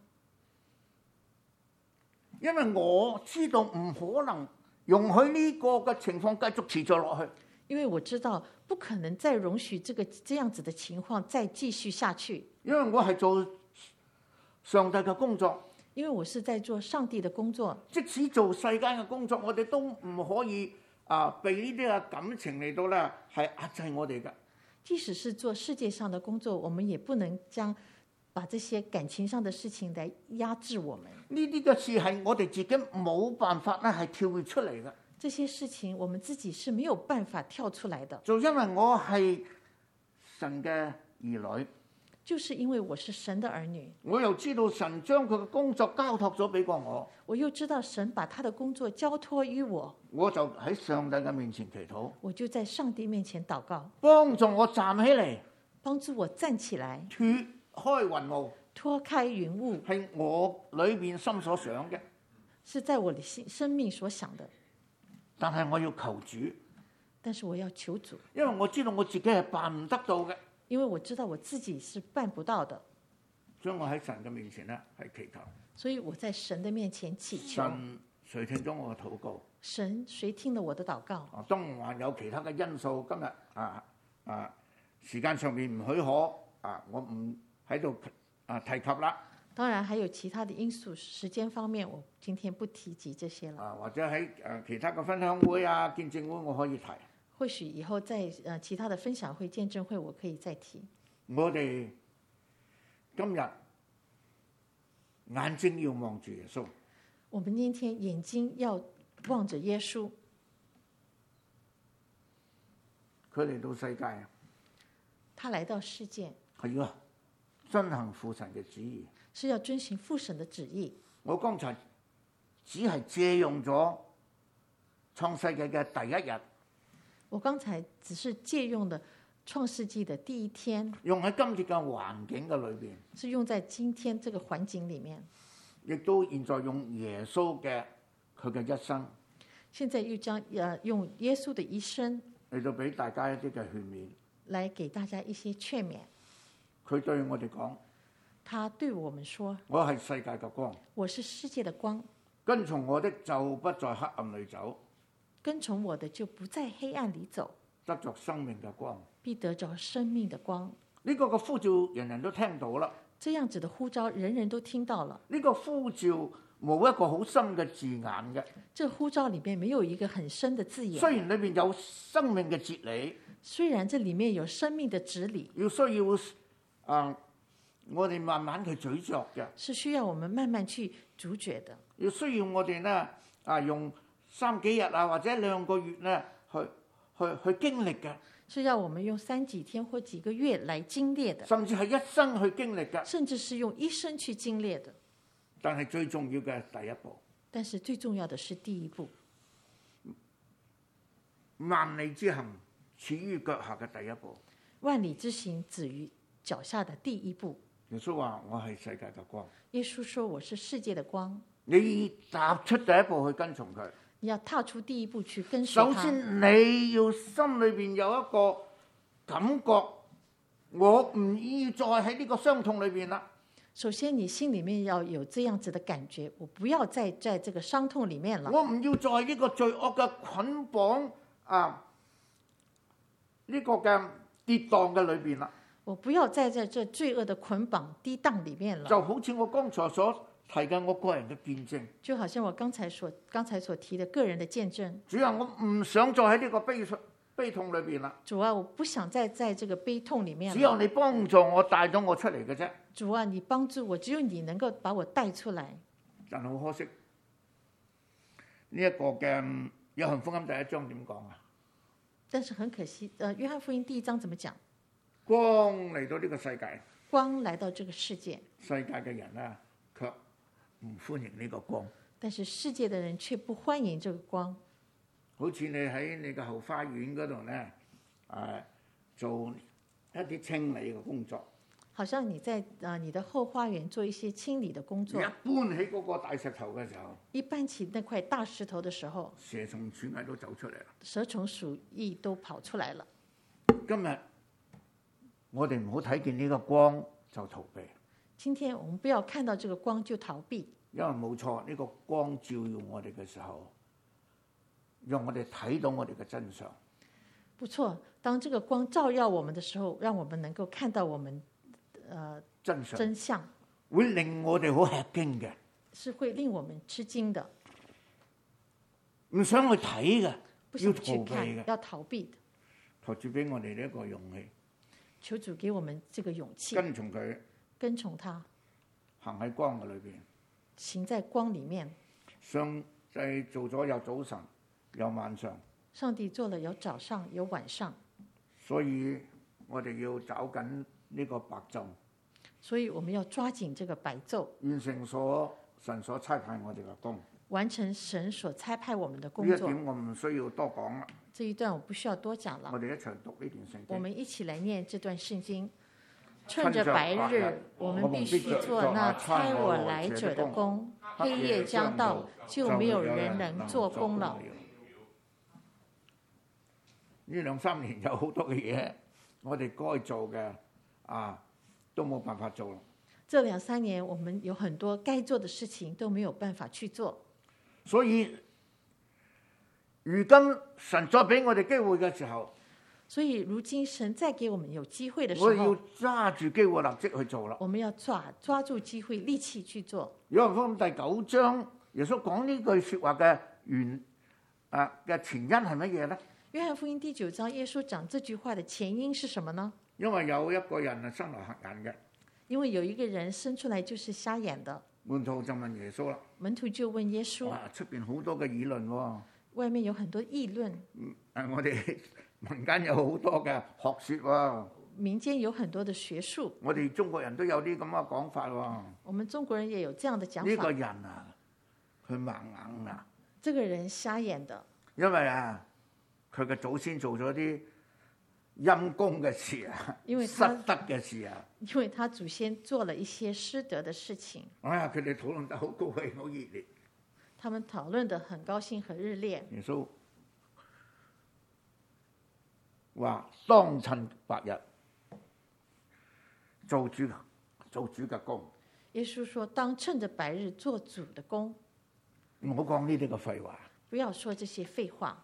因為我知道唔可能容許呢個嘅情況繼續持續落去。 因為我知道不可能再容許這樣子的情況再繼續下去。 因為我係做上帝嘅工作。 因為我是在做上帝的工作。 即使做世間嘅工作，我哋都唔可以被呢啲嘅感情嚟到咧係壓制我哋嘅。 即使是做世界上的工作，我們也不能把這些感情上的事情來壓制我們。 呢啲嘅事係我哋自己冇辦法咧係跳出嚟嘅。 這些事情我們自己是沒有辦法跳出來的。 就因為我係神嘅兒女。 就是因為我是神的兒女， 我又知道神將佢嘅工作交託咗俾過我， 我又知道神把他的工作交託於我， 我就喺上帝嘅面前祈禱， 我就在上帝面前禱告， 幫助我站起嚟， 幫助我站起來， 脱開雲霧， 脫開雲霧， 係我裏邊心所想嘅， 是在我的生命所想的， 但係我要求主， 但是我要求主， 因為我知道我自己係辦唔得到嘅。 因為我知道我自己是辦不到的， 所以我喺神嘅面前咧係祈求。 所以我在神的面前祈求。 神垂聽咗我嘅禱告。 神垂聽了我的禱告。 當然還有其他嘅因素，今日時間上面唔許可我唔喺度提及啦。 當然還有其他的因素，時間方面我今天不提及這些了。 或者喺其他嘅分享會見證會我可以提。 或許以後在其他的分享會、見證會，我可以再提。 我哋今日眼睛要望住耶穌。 我們今天眼睛要望着耶穌。 佢嚟到世界， 他來到世界係要遵行父神嘅旨意， 是要遵行父神的旨意。 我剛才只係借用咗創世紀嘅第一日。 我剛才只是借用的創世紀的第一天， 用喺今日嘅環境嘅裏邊， 是用在今天這個環境裡面， 亦都現在用耶穌嘅佢嘅一生， 現在又將用耶穌的一生嚟到俾大家一啲嘅勸勉， 來給大家一些勸勉。 佢對我哋講， 他對我們說： 我係世界嘅光， 我是世界的光， 跟從我的就不在黑暗裏走， 跟從我的就不在黑暗裡走， 得着生命嘅光。 必得着生命的光。 呢個嘅呼召人人都聽到啦。 這樣子的呼召人人都聽到了。 呢個呼召冇一個好深嘅字眼嘅。 這呼召裡面沒有一個很深的字眼。 雖然裏面有生命嘅哲理， 雖然這裡面有生命的哲理， 需要我哋慢慢去咀嚼嘅， 是需要我們慢慢去咀嚼的。 要需要我哋呢用3幾日或者2個月呢去經歷嘅。 是要我們用3幾天或幾個月來經歷的， 甚至係一生去經歷嘅， 甚至是用一生去經歷的。 但係最重要嘅第一步， 但是最重要的是第一步。 萬里之行始於腳下嘅第一步， 萬里之行止於腳下的第一步。 耶穌話：我係世界嘅光。 耶穌說：我是世界的光。 你踏出第一步去跟從佢。 你要踏出第一步去跟隨他。 首先你要心裏邊有一個感覺，我唔要再喺呢個傷痛裏邊啦。 首先你心裏面要有這樣子的感覺，我不要再在這個傷痛裏面了。 我唔要在呢個罪惡嘅捆綁呢個嘅跌宕嘅裏邊啦。 我不要再在這罪惡的捆綁跌宕裏面了。 就好似我剛才所提嘅我個人嘅見證， 就好像我剛才所提的個人的見證。 主啊，我唔想再喺呢個悲痛裏邊啦。 主啊，我不想再在這個悲痛裏面了。 只有你幫助我帶咗我出嚟嘅啫。 主啊，你幫助我，只有你能夠把我帶出來。 但好可惜，呢一個嘅約翰福音第1章點講啊？ 但是很可惜，約翰福音第1章怎麼講？ 光嚟到呢個世界， 光來到這個世界， 世界嘅人呢，卻唔歡迎呢個光。 但是世界的人卻不歡迎這個光。 好似你喺你嘅後花園嗰度呢，做一啲清理嘅工作。 好像你在你的後花園做一些清理的工作。 一搬起嗰個大石頭嘅時候， 一搬起那塊大石頭的時候， 蛇蟲鼠蟻都走出嚟啦。 蛇蟲鼠蟻都跑出來了。 今日我哋唔好睇見呢個光就逃避。 今天我們不要看到這個光就逃避， 因為冇錯，呢個光照耀我哋嘅時候，讓我哋睇到我哋嘅真相。 不錯，當這個光照耀我們的時候，讓我們能夠看到我們真相， 會令我哋好吃驚嘅， 是會令我們吃驚的， 唔想去睇嘅， 不想去看，要逃避的。 求主俾我哋呢一個勇氣， 求主給我們這個勇氣， 跟從佢， 跟從他， 行喺光嘅裏邊， 行在光裡面。 上帝做咗有早晨有晚上， 上帝做了有早上有晚上， 所以我哋要找緊呢個白晝， 所以我們要抓緊這個白晝， 完成神所差派我哋嘅工， 完成神所差派我們的工作。 呢一點我唔需要多講啦。 這一段我不需要多講了。 我哋一齊讀呢段聖經。 我們一起來念這段聖經。趁着白日，我們必須做那差我來者的工。黑夜將到，就沒有人能做工了。 呢2、3年有好多嘅嘢，我哋該做嘅都冇辦法做。 這2、3年，我們有很多該做的事情都沒有辦法去做。 所以，如今神再俾我哋機會嘅時候， 所以如今神再給我們有機會的時候， 我哋要揸住機會立即去做啦。 我們要抓住機會，立即去做。 約翰福音第9章，耶穌講呢句說話嘅嘅前因係乜嘢咧？ 約翰福音第9章，耶穌講這句話的前因是什麼呢？ 因為有一個人係生來瞎眼嘅。 因為有一個人生出來就是瞎眼的。 門徒就問耶穌啦。 門徒就問耶穌： 哇，出邊好多嘅議論喎。 外面有很多議論。 我哋民間有好多嘅學説喎。 民間有很多的學術。 我哋中國人都有啲咁嘅講法喎。 我們中國人也有這樣的講法。 呢個人啊，佢盲眼啊。 這個人瞎眼的。 因為啊，佢嘅祖先做咗啲陰公嘅事啊，失德嘅事啊。 因為他祖先做了一些失德的事情。 哎呀，佢哋討論得好高興，好熱烈。 他們討論得很高興，很熱烈。 耶穌話：當趁白日做主嘅工。 耶穌說：當趁着白日做主的工。 唔好講呢啲嘅廢話。 不要說這些廢話。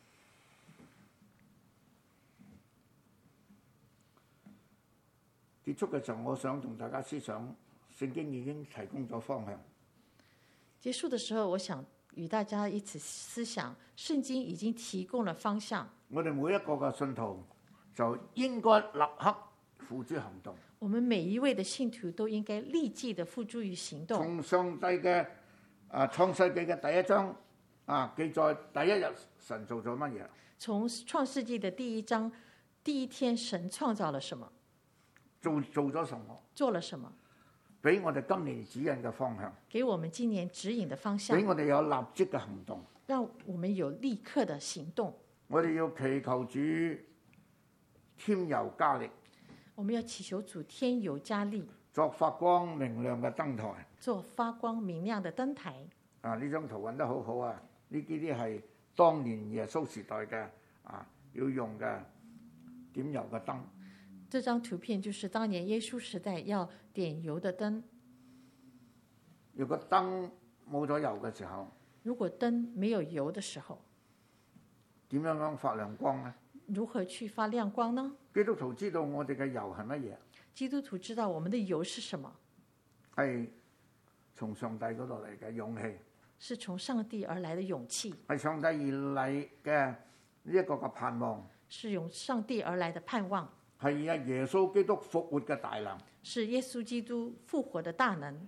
結束嘅時候，我想同大家思想，聖經已經提供咗方向。 結束的時候，我想與大家一起思想，聖經已經提供了方向。 我哋每一個嘅信徒就應該立刻付諸行動。 我們每一位的信徒都應該立即的付諸於行動。 從上帝嘅創世記嘅第一章記載第一日神做咗乜嘢？ 從創世記的第一章，第一天神創造了什麼？ 做咗什麼？ 做了什麼？ 俾我哋今年指引嘅方向。 給我們今年指引的方向。 俾我哋有立即嘅行動。 讓我們有立刻的行動。 我哋要祈求主添油加力。 我們要祈求主添油加力。 作發光明亮嘅燈台。 做發光明亮的燈台。 呢張圖揾得好好啊！呢啲係當年耶穌時代嘅要用嘅點油嘅燈。 這張圖片就是當年耶穌時代要點油的燈。 如果燈冇咗油嘅時候， 如果燈沒有油的時候， 點樣發亮光呢？ 如何去發亮光呢？ 基督徒知道我哋嘅油係乜嘢？ 基督徒知道我們的油是什麼？ 係從上帝嗰度嚟嘅勇氣。 是從上帝而來的勇氣。 係上帝而嚟嘅呢一個嘅盼望。 是用上帝而來的盼望。 係耶穌基督復活嘅大能。 是耶穌基督復活的大能。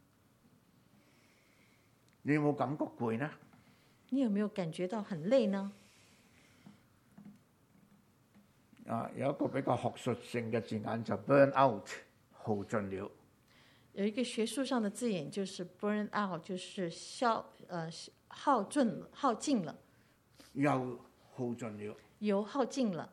你有冇感覺攰呢？ 你有沒有感覺到很累呢？ 有一個比較學術性嘅字眼就 burn out， 耗盡了。 有一個學術上的字眼就是 burn out， 就是耗盡了。 又耗盡了。 油耗盡了。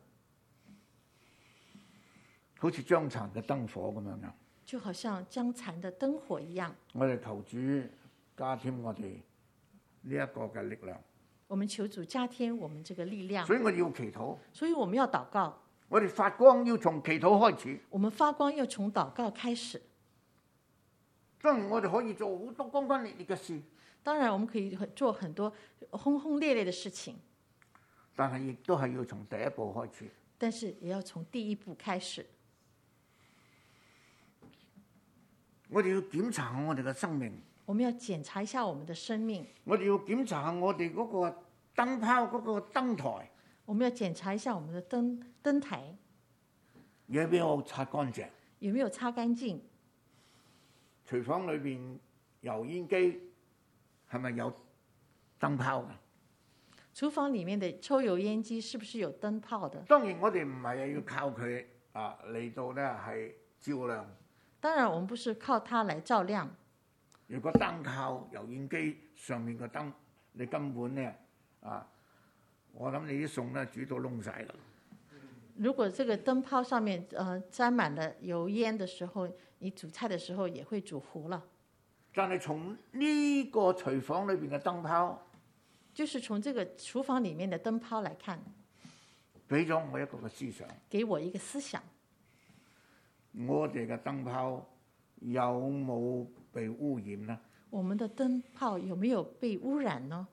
好似將殘嘅燈火咁樣。 就好像將殘的燈火一樣。 我哋求主加添我哋呢一個嘅力量。 我們求主加添我們這個力量。 所以我要祈禱。 所以我們要禱告。 我哋發光要從祈禱開始。 我們發光要從禱告開始。 當然我哋可以做好多轟轟烈烈嘅事。 當然我們可以做很多轟轟烈烈的事情。 但係亦都係要從第一步開始。 但是也要從第一步開始。 我哋要檢查下我哋嘅生命。 我們要檢查一下我們的生命。 我哋要檢查下我哋嗰個燈泡嗰個燈台。 我們要檢查一下我們的燈台。 有沒有擦乾淨？ 有沒有擦乾淨？ 廚房裏邊油煙機係咪有燈泡嘅？ 廚房裡面的抽油煙機是不是有燈泡的？ 當然我哋唔係要靠佢嚟到咧係照亮。 當然我們不是靠它來照亮。 如果單靠油煙機上面個燈，你根本咧我諗你啲餸咧煮到燶晒啦。 如果這個燈泡上面沾滿了油煙的時候，你煮菜的時候也會煮糊了。 但係從呢個廚房裏邊嘅燈泡， 就是從這個廚房裡面的燈泡來看， 俾咗我一個嘅思想， 給我一個思想。 我哋嘅燈泡有冇被污染呢？ 我們的燈泡有沒有被污染呢？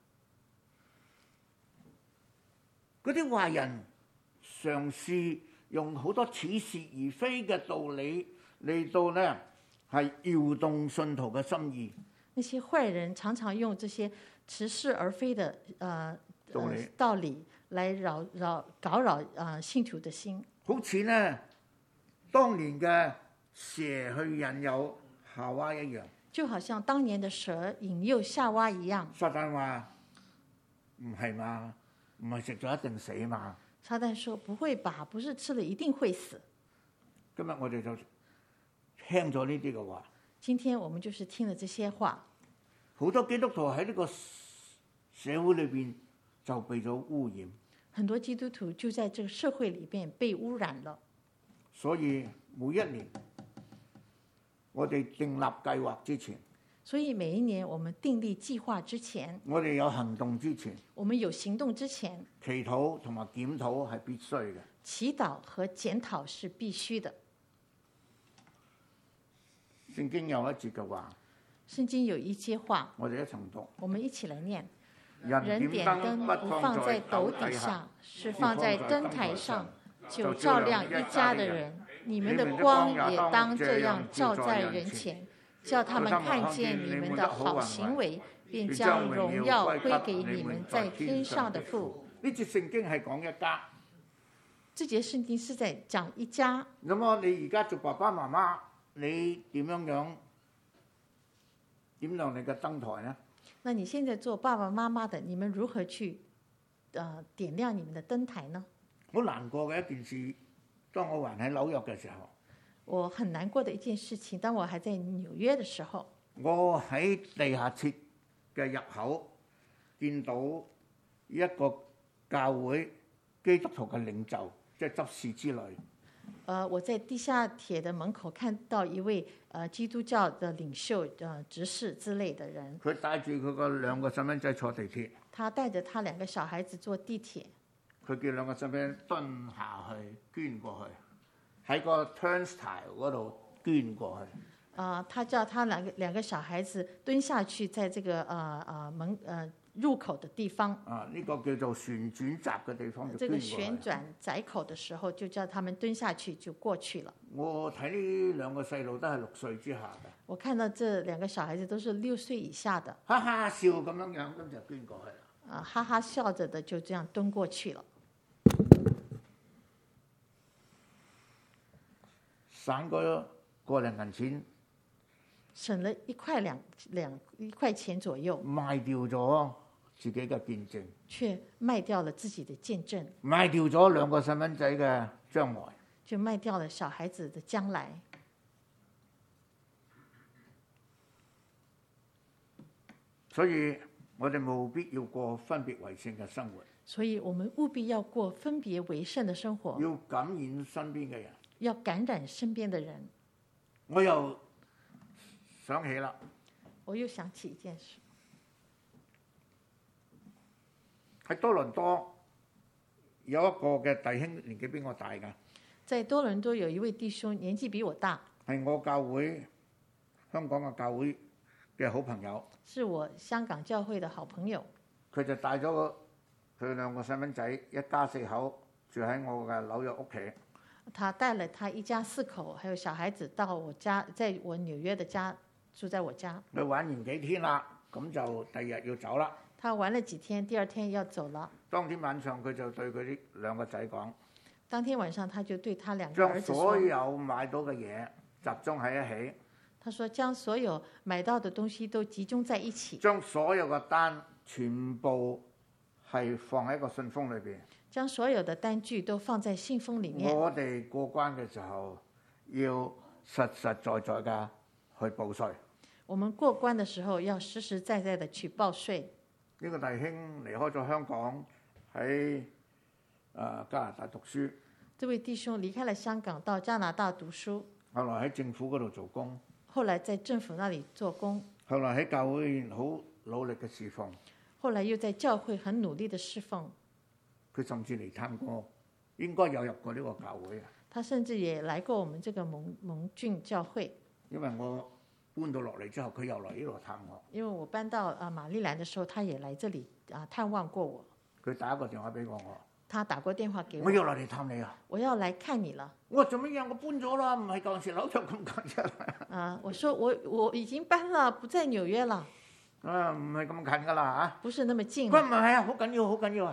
嗰啲壞人嘗試用好多似是而非嘅道理嚟到呢係搖動信徒嘅心意。 那些壞人常常用這些似是而非的道理來擾信徒的心。 好似呢當年嘅蛇去引誘夏娃一樣， 就好像當年的蛇引誘夏娃一樣。 撒旦話唔係嘛，唔係食咗一定死嘛。 撒旦說不會吧，不是吃了一定會死。 今日我哋就聽咗呢啲嘅話。 今天我們就是聽了這些話。 好多基督徒喺呢個社會裏邊就被咗污染。 很多基督徒就在這個社會裏邊被污染了。 所以每一年我哋訂立計劃之前， 所以每一年我們訂立計劃之前， 我哋有行動之前， 我們有行動之前， 祈禱同埋檢討係必須嘅。 祈禱和檢討是必須的。 聖經有一節嘅話， 聖經有一節話， 我哋一齊讀。 我們一起來念。 人點燈不放在斗底下，是放在燈臺上，就照亮一家的人。你們的光也當這樣照在人前，叫他們看見你們的好行為，便將榮耀歸給你們在天上的父。 呢節聖經係講一家。 這節聖經是在講一家。 咁麼你而家做爸爸媽媽，你點樣點亮你嘅燈臺呢？ 那你現在做爸爸媽媽的，你們如何去點亮你們的燈臺呢？ 好難過嘅一件事，當我還喺紐約嘅時候， 我很難過的一件事情，當我還在紐約的時候， 我喺地下鐵嘅入口見到一個教會基督徒嘅領袖，即係執事之類。 我在地下鐵的門口看到一位基督教的領袖、執事之類的人。 佢帶住佢個兩個細蚊仔坐地鐵。 他帶着他兩個小孩子坐地鐵。 佢叫兩個細蚊仔蹲下去捐過去，喺個 turnstile 嗰度捐過去。 他叫他兩個小孩子蹲下去，在這個入口的地方。 呢個叫做旋轉閘嘅地方就捐過去。 這個旋轉窄口的時候，就叫他們蹲下去就過去了。 我睇呢兩個細路都係6歲之下嘅。 我看到這兩個小孩子都是6歲以下的。 哈哈笑咁樣，咁就捐過去啦。 哈哈笑着的就這樣蹲過去了。 省嗰個零銀錢。 省了1塊錢左右。 賣掉咗自己嘅見證， 卻賣掉了自己的見證， 賣掉咗兩個細蚊仔嘅將來， 就賣掉了小孩子的將來。 所以我哋務必要過分別為聖嘅生活。 所以我們務必要過分別為聖的生活， 要感染身邊嘅人， 要感染身邊的人。 我又想起啦， 我又想起一件事。 喺多倫多有一個嘅弟兄年紀比我大㗎。 在多倫多有一位弟兄年紀比我大， 係我教會香港嘅教會嘅好朋友。 是我香港教會的好朋友。 佢就帶咗佢兩個細蚊仔，一家4口住喺我嘅紐約屋企。 他帶了他一家4口，還有小孩子到我家，在我紐約的家住在我家。 佢玩完幾天啦，咁就第二日要走啦。 他玩了幾天，第2天要走了。 當天晚上佢就對佢啲兩個仔講。 當天晚上他就對他兩個兒子說： 將所有買到嘅嘢集中喺一起。 他說：將所有買到的東西都集中在一起。 將所有嘅單全部係放喺個信封裏邊。 將所有的單據都放在信封裡面。 我哋過關嘅時候要實實在在嘅去報稅。 我們過關的時候要實實在在的去報稅。 呢個弟兄離開咗香港，喺加拿大讀書。 這位弟兄離開了香港到加拿大讀書， 後來喺政府嗰度做工。 後來在政府那裡做工。 後來喺教會好努力嘅侍奉。 後來又在教會很努力的侍奉。 佢甚至嚟探過，應該有入過呢個教會啊。 他甚至也來過我們這個蒙郡教會。 因為我搬到落嚟之後，佢又嚟呢度探我。 因為我搬到馬里蘭的時候，他也來這裡探望過我。 佢打一個電話俾我， 他打過電話給我。 我要落嚟探你啊！ 我要來看你了。 我話做乜嘢？我搬咗啦，唔係舊時紐約咁近啫。 我說我已經搬了，不在紐約了。 唔係咁近噶啦嚇。 不是那麼近。 佢唔係啊，好緊要，好緊要啊！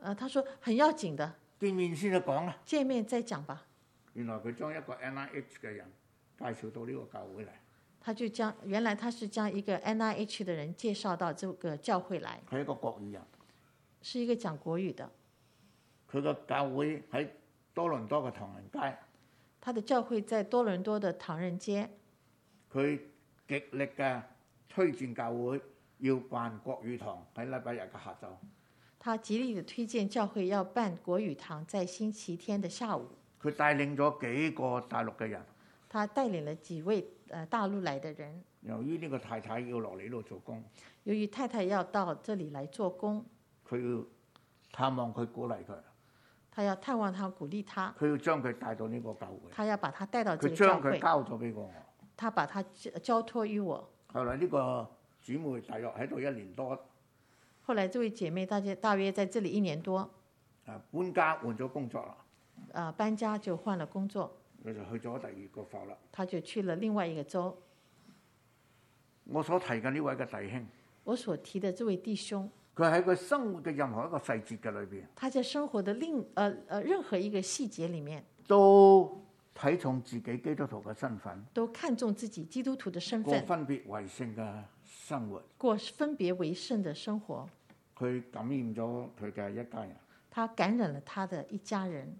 他說很要緊的， 見面先去講啦。 見面再講吧。 原來佢將一個 NIH 嘅人介紹到呢個教會嚟。 他就原來他是將一個 NIH 的人介紹到這個教會來。 係一個國語人， 是一個講國語的。 佢個教會喺多倫多嘅唐人街。 他的教會在多倫多的唐人街。 佢極力嘅推薦教會要辦國語堂喺禮拜日嘅下晝。 他極力的推薦教會要辦國語堂在星期天的下午。 佢帶領咗幾個大陸嘅人。 他帶領了幾位大陸來的人。 由於呢個太太要落嚟呢度做工， 由於太太要到這裡來做工， 佢要探望佢，鼓勵佢。 他要探望他，鼓勵他。 佢要將佢帶到呢個教會。 他要把他帶到這個佢教會。 將佢交咗俾我。 他把他交託於我。 後來呢個姊妹大約喺度1年多。 後來這位姐妹大約在這裡1年多。 搬家換咗工作啦。 搬家就換了工作。 佢就去咗第二個埠啦。 他就去了另外一個州。 我所提嘅呢位嘅弟兄， 我所提的這位弟兄， 佢喺佢生活嘅任何一個細節嘅裏邊， 他在生活的任何一個細節裡面， 都睇重自己基督徒嘅身份， 都看重自己基督徒的身份， 過分別為聖嘅生活， 過分別為聖的生活。 佢感染咗佢嘅一家人， 他感染了他的一家人。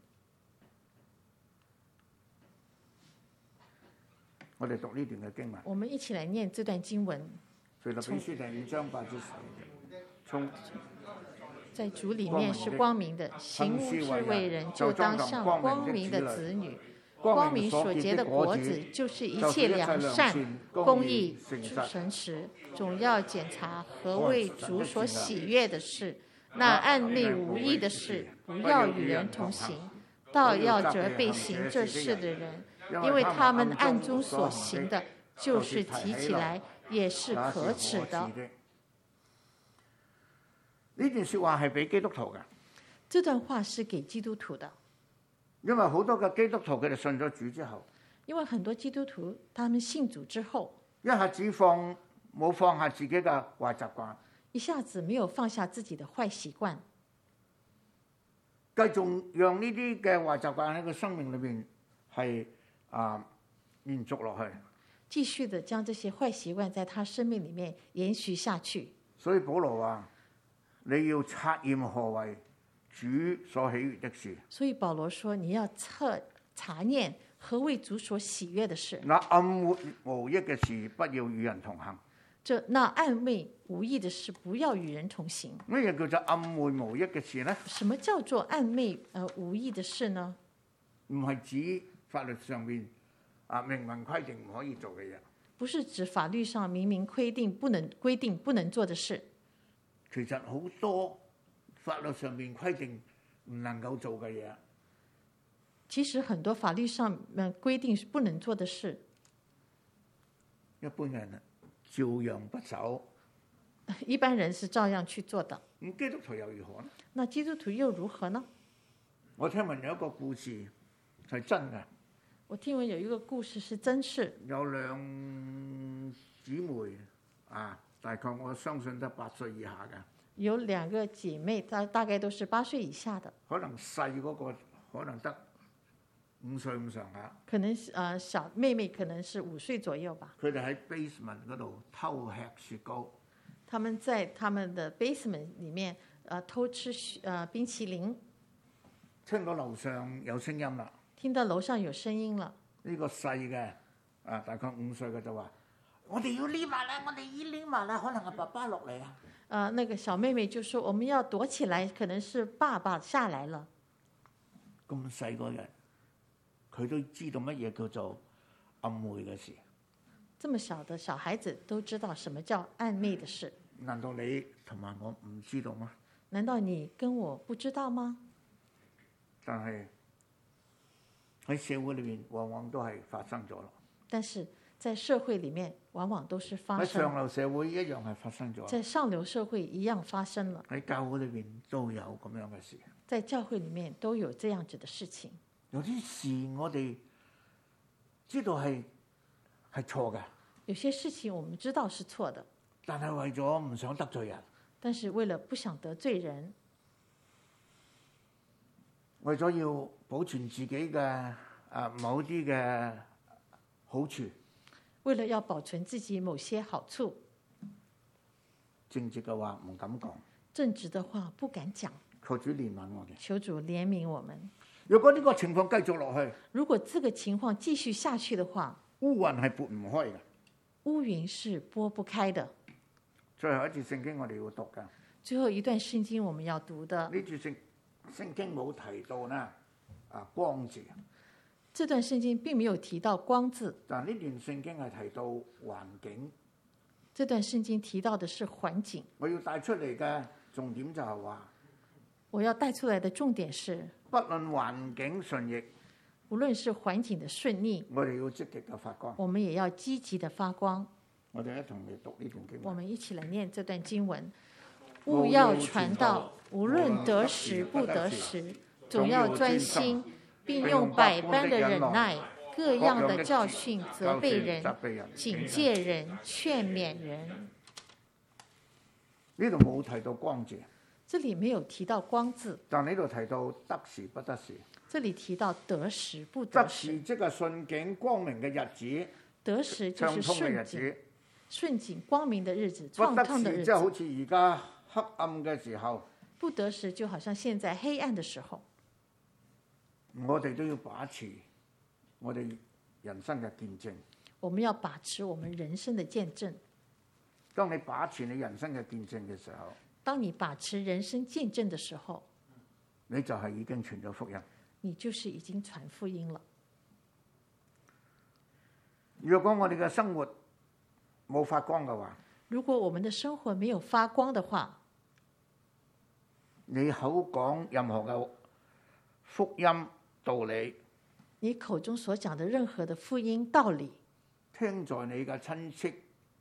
我哋讀呢段嘅經文。 我們一起來念這段經文。 腓立比書第5章8至10節。 在主裡面是光明的，行污之為人，就當像光明的子女。光明所結的果子，就是一切良善、公義、誠實。總要檢查何為主所喜悅的事。那暗昧無益的事，不要與人同行，倒要責備行這事的人。因為他們暗中所行的，就是提起來也是可恥的。 呢段說話係俾基督徒嘅。 這段話是給基督徒的。 因為好多嘅基督徒佢哋信咗主之後， 因為很多基督徒他們信主之後， 一下子冇放下自己嘅壞習慣， 一下子沒有放下自己的壞習慣， 繼續讓呢啲嘅壞習慣喺個生命裏邊係延續落去， 繼續的將這些壞習慣在他生命裡面延續下去。 所以保羅話：你要察驗何為主所喜悅的事。 所以保羅說：你要查驗何為主所喜悅的事。 那暗昧無益嘅事，不要與人同行。 那暗昧無益的事，不要與人同行。 乜嘢叫做暗昧無益嘅事呢？ 什麼叫做暗昧無益的事呢？ 唔係指法律上面明文規定唔可以做嘅嘢。 不是指法律上明明規定不能做的事。 其實好多法律上面規定唔能夠做嘅嘢。 其實很多法律上規定不能做的事， 一般人照樣不守。 一般人是照樣去做的。 咁基督徒又如何呢？ 那基督徒又如何呢？ 我聽聞有一個故事係真嘅。 我聽聞有一個故事是真事。 有兩姊妹大概我相信得8歲以下嘅。有 2個姐妹，大概都是8歲以下的。 可能細嗰個可能得5歲咁上下。 可能小妹妹可能是5歲左右吧。 佢哋喺 basement 嗰度偷吃雪糕。 他們在他們的 basement 裡面偷吃冰淇淋。 聽到樓上有聲音啦。 聽到樓上有聲音了。 呢個細嘅大概5歲嘅就話：我哋要匿埋啦，我哋要匿埋啦，可能係爸爸落嚟啊。 那個小妹妹就說：我們要躲起來，可能是爸爸下來了。 咁細個人，佢都知道乜嘢叫做暗昧嘅事。 這麼小的小孩子都知道什麼叫暗昧的事。 難道你同埋我唔知道嗎？ 難道你跟我不知道嗎？ 但係喺社會裏面，往往都係發生咗咯。 但是在社會裡面，往往都是發生。 喺上流社會一樣係發生咗。 在上流社會一樣發生了。 喺教會裏邊都有咁樣嘅事。 在教會裡面都有這樣子的事情。 有啲事我哋知道係錯嘅。 有些事情我們知道是錯的。 但係為咗唔想得罪人。 但是為了不想得罪人， 為咗要保存自己嘅某啲嘅好處， 為了要保存自己某些好處， 正直嘅話唔敢講， 正直的話不敢講。 求主憐憫我哋。 求主憐憫我們。 如果呢個情況繼續落去， 如果這個情況繼續下去的話， 烏雲係撥唔開嘅。 烏雲是撥不開的。 最後一節聖經我哋要讀嘅。 最後一段聖經我們要讀的。 呢段聖經冇提到呢光字。 這段聖經並沒有提到光字。 但呢段聖經係提到環境。 這段聖經提到的是環境。 我要帶出嚟嘅重點就係話， 我要帶出來的重點是， 不論環境順逆， 無論是環境的順逆， 我哋要積極嘅發光。 我們也要積極的發光。 我哋一同嚟讀呢段經文。 我們一起來念這段經文。務要傳道，無論得時不得時，總要專心，並用百般的忍耐，各樣的教訓責備人，警戒人，勸勉人。 呢度冇提到光字。 這裡沒有提到光字， 但呢度提到得時不得時。 這裡提到得時不得時。 得時即係順境光明嘅日子， 得時就是順境，順境光明的日子，暢通的日子。 不得時即係好似而家黑暗嘅時候。 不得時就好像現在黑暗的時候。 我哋都要把持我哋人生嘅見證。 我們要把持我們人生的見證。 當你把持你人生嘅見證嘅時候， 當你把持人生見證的時候， 你就係已經傳咗福音。 你就是已經傳福音了。 如果我哋嘅生活冇發光嘅話， 如果我們的生活沒有發光的話， 你口講任何嘅福音道理， 你口中所講的任何的福音道理， 聽在你嘅親戚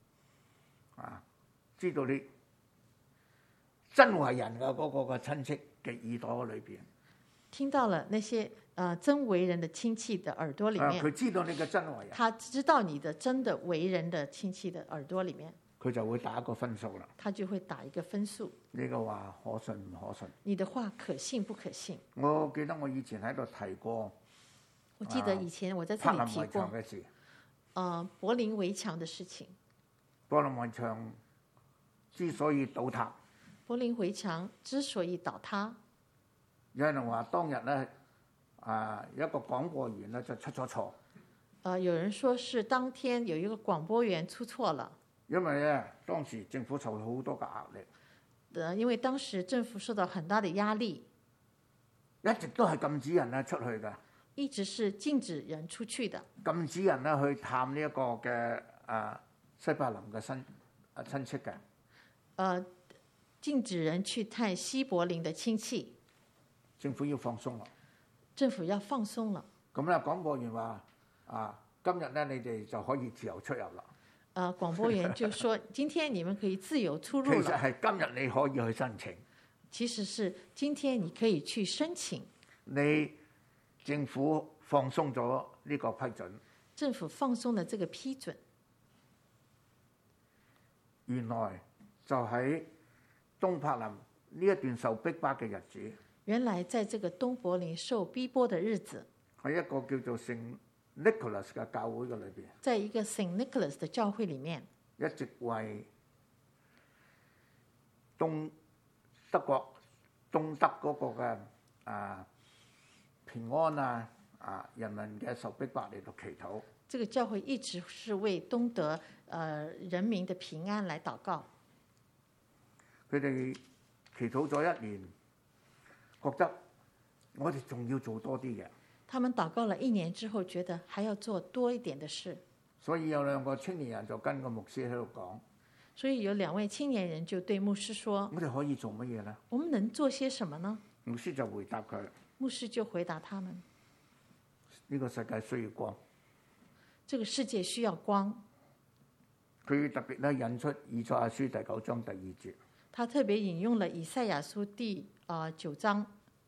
知道你真為人嘅嗰個嘅親戚嘅耳朵裏邊， 聽到了那些真為人的親戚的耳朵裏面， 佢知道你嘅真為人， 他知道你的真的為人的親戚的耳朵裏面， 佢就會打一個分數啦。 他就會打一個分數。 呢個話可信唔可信？ 你的話可信不可信？ 我記得我以前喺度提過， 我記得以前我在這裡提過嘅事， 柏林圍牆的事情。 柏林圍牆之所以倒塌， 柏林圍牆之所以倒塌， 有人話當日咧一個廣播員咧就出咗錯。 有人說是當天有一個廣播員出錯了， 因為咧當時政府受到好多嘅壓力。 因為當時政府受到很大的壓力， 一直都係禁止人咧出去嘅， 一直是禁止人出去的， 禁止人咧去探呢一個嘅西柏林嘅親戚嘅。 禁止人去探西柏林的親戚。 政府要放鬆啦。 政府要放鬆了。 咁咧，廣播員話今日咧你哋就可以自由出入啦。 廣播員就說：今天你們可以自由出入了。 其實係今日你可以去申請。 其實是今天你可以去申請。 你政府放鬆咗呢個批准。 政府放鬆了這個批准。 原來就喺東柏林呢一段受逼迫嘅日子。 原來在這個東柏林受逼迫的日子， 喺一個叫做聖 Nicholas 嘅教會嘅裏邊， 在一個聖 Nicholas 的教會裡面， 一直為東德嗰個嘅平安人民嘅受逼迫嚟到祈禱。 這個教會一直是為東德人民的平安來禱告。 佢哋祈禱咗1年，覺得我哋仲要做多啲嘅。 他們禱告了1年之後，覺得還要做多一點的事。 所以有2個青年人就跟個牧師喺度講。 所以有2位青年人就對牧師說： 我哋可以做乜嘢呢？ 我們能做些什麼呢？ 牧師就回答佢。 牧師就回答他們： 呢個世界需要光。 這個世界需要光。 佢特別咧引出以賽亞書第9章第2節。 他特別引用了以賽亞書第9章。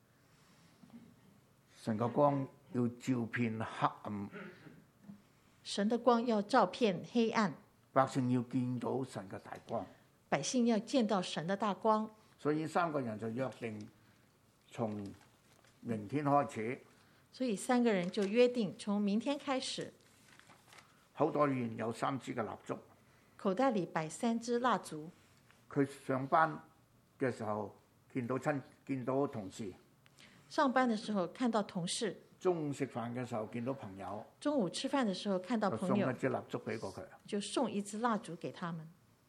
神嘅光要照遍黑暗。 神的光要照遍黑暗。 百姓要見到神嘅大光。 百姓要見到神的大光。 所以3個人就約定從明天開始， 所以3個人就約定從明天開始， 口袋裏面有3支嘅蠟燭， 口袋裡擺3支蠟燭。 佢上班嘅時候見到同事， 上班的時候看到同事， 中午食飯嘅時候見到朋友， 中午吃飯的時候看到朋友， 就送一支蠟燭俾過佢。 就送一支蠟燭給他們。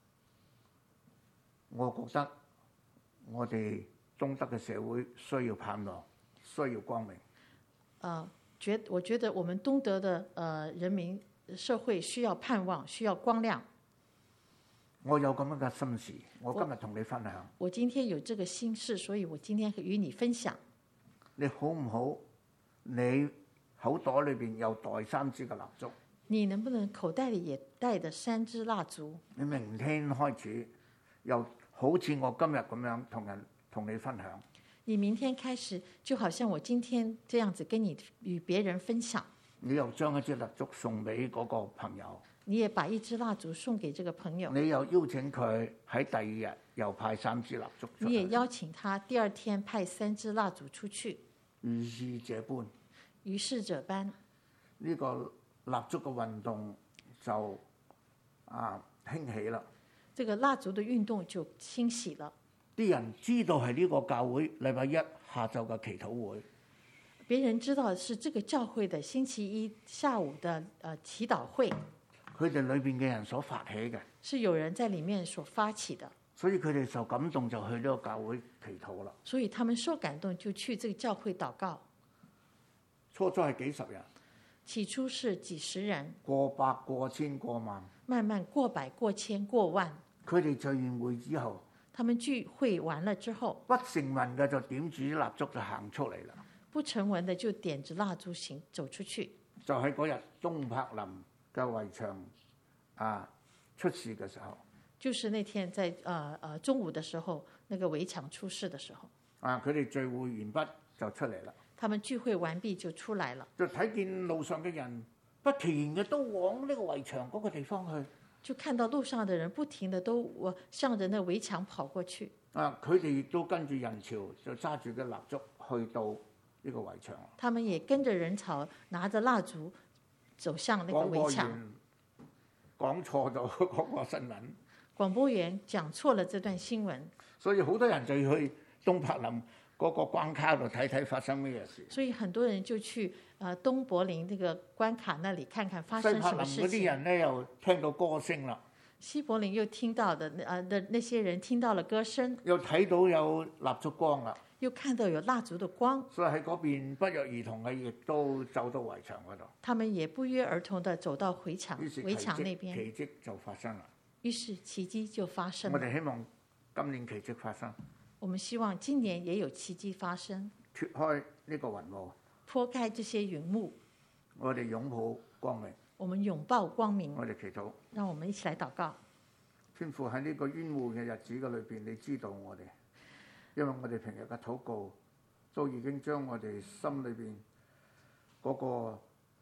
我覺得我哋東德嘅社會需要盼望，需要光明。 我覺得我們東德的人民社會需要盼望，需要光亮。 我有咁樣嘅心事，我今日同你分享。 我今天有這個心事，所以我今天與你分享。 你好唔好？你口袋裏邊有帶3支嘅蠟燭。 你能不能口袋裡也帶着3支蠟燭？ 你明天開始，又好似我今日咁樣同你分享。 你明天開始，就好像我今天這樣子跟你與別人分享。 你又將一支蠟燭送俾嗰個朋友。 你也把一支蠟燭送給這個朋友。 你又邀請佢喺第2日又派3支蠟燭出去。 你也邀請他第2天派3支蠟燭出去。 如是這般。 如是這般。 呢個蠟燭嘅運動就興起啦。 這個蠟燭的運動就興起了。 啲人知道係呢個教會禮拜1下晝嘅祈禱會。 別人知道是這個教會的星期1下午的祈禱會。 佢哋裏邊嘅人所發起嘅， 是有人在裡面所發起的， 所以佢哋受感動就去呢個教會祈禱啦。 所以他們受感動就去這個教會禱告。 初初係幾十人， 起初是幾十人， 過百、過千、過萬， 慢慢過百、過千、過萬。 佢哋聚完會之後， 他們聚會完了之後， 不成文嘅就點住啲蠟燭就行出嚟啦。 不成文的就點着蠟燭行走出去。 就喺嗰日東柏林嘅圍牆出事嘅時候， 就是那天在中午的時候，那個圍牆出事的時候， 佢哋聚會完畢就出嚟啦。 他們聚會完畢就出來了， 就睇見路上嘅人不其然嘅都往呢個圍牆嗰個地方去， 就看到路上的人不停的都向着那圍牆跑過去。 佢哋亦都跟住人潮就揸住嘅蠟燭去到呢個圍牆。 他們也跟着人潮拿着蠟燭走向那個圍牆。 講錯咗嗰個新聞， 廣播員講錯了這段新聞， 所以好多人就要去東柏林嗰個關卡度睇睇發生咩事。 所以很多人就去東柏林這個關卡那裡看看發生什麼事情。 西柏林嗰啲人咧又聽到歌聲啦， 西柏林又聽到的那些人聽到了歌聲， 又睇到有蠟燭光啦， 又看到有蠟燭的光， 所以喺嗰邊不約而同嘅亦都走到圍牆嗰度。 他們也不約而同地走到圍牆那邊， 奇蹟就發生啦。 於是奇蹟就發生了。 我哋希望今年奇蹟發生。 我們希望今年也有奇蹟發生。 脫開呢個雲霧， 脫開這些雲霧， 我哋擁抱光明。 我們擁抱光明。 我哋祈禱， 讓我們一起來禱告。 天父，喺呢個冤惡嘅日子嘅裏邊，你知道我哋，因為我哋平日嘅禱告都已經將我哋心裏邊嗰個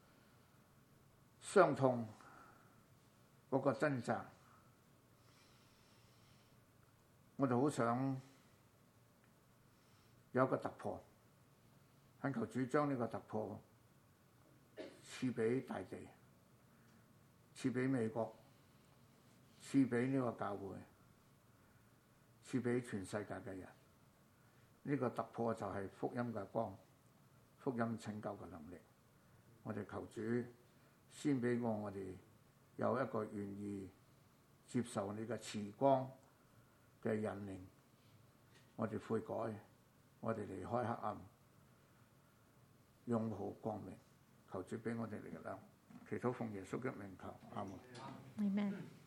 傷痛、嗰個掙扎，我哋好想有一個突破，懇求主將呢個突破賜俾大地，賜俾美國，賜俾呢個教會，賜俾全世界嘅人。呢個突破就係福音嘅光，福音拯救嘅能力。我哋求主先俾我哋有一個願意接受你嘅慈光嘅引領，我哋悔改，我哋離開黑暗，擁抱光明。求主俾我哋力量，祈禱奉耶穌嘅名求，阿門。 Amen.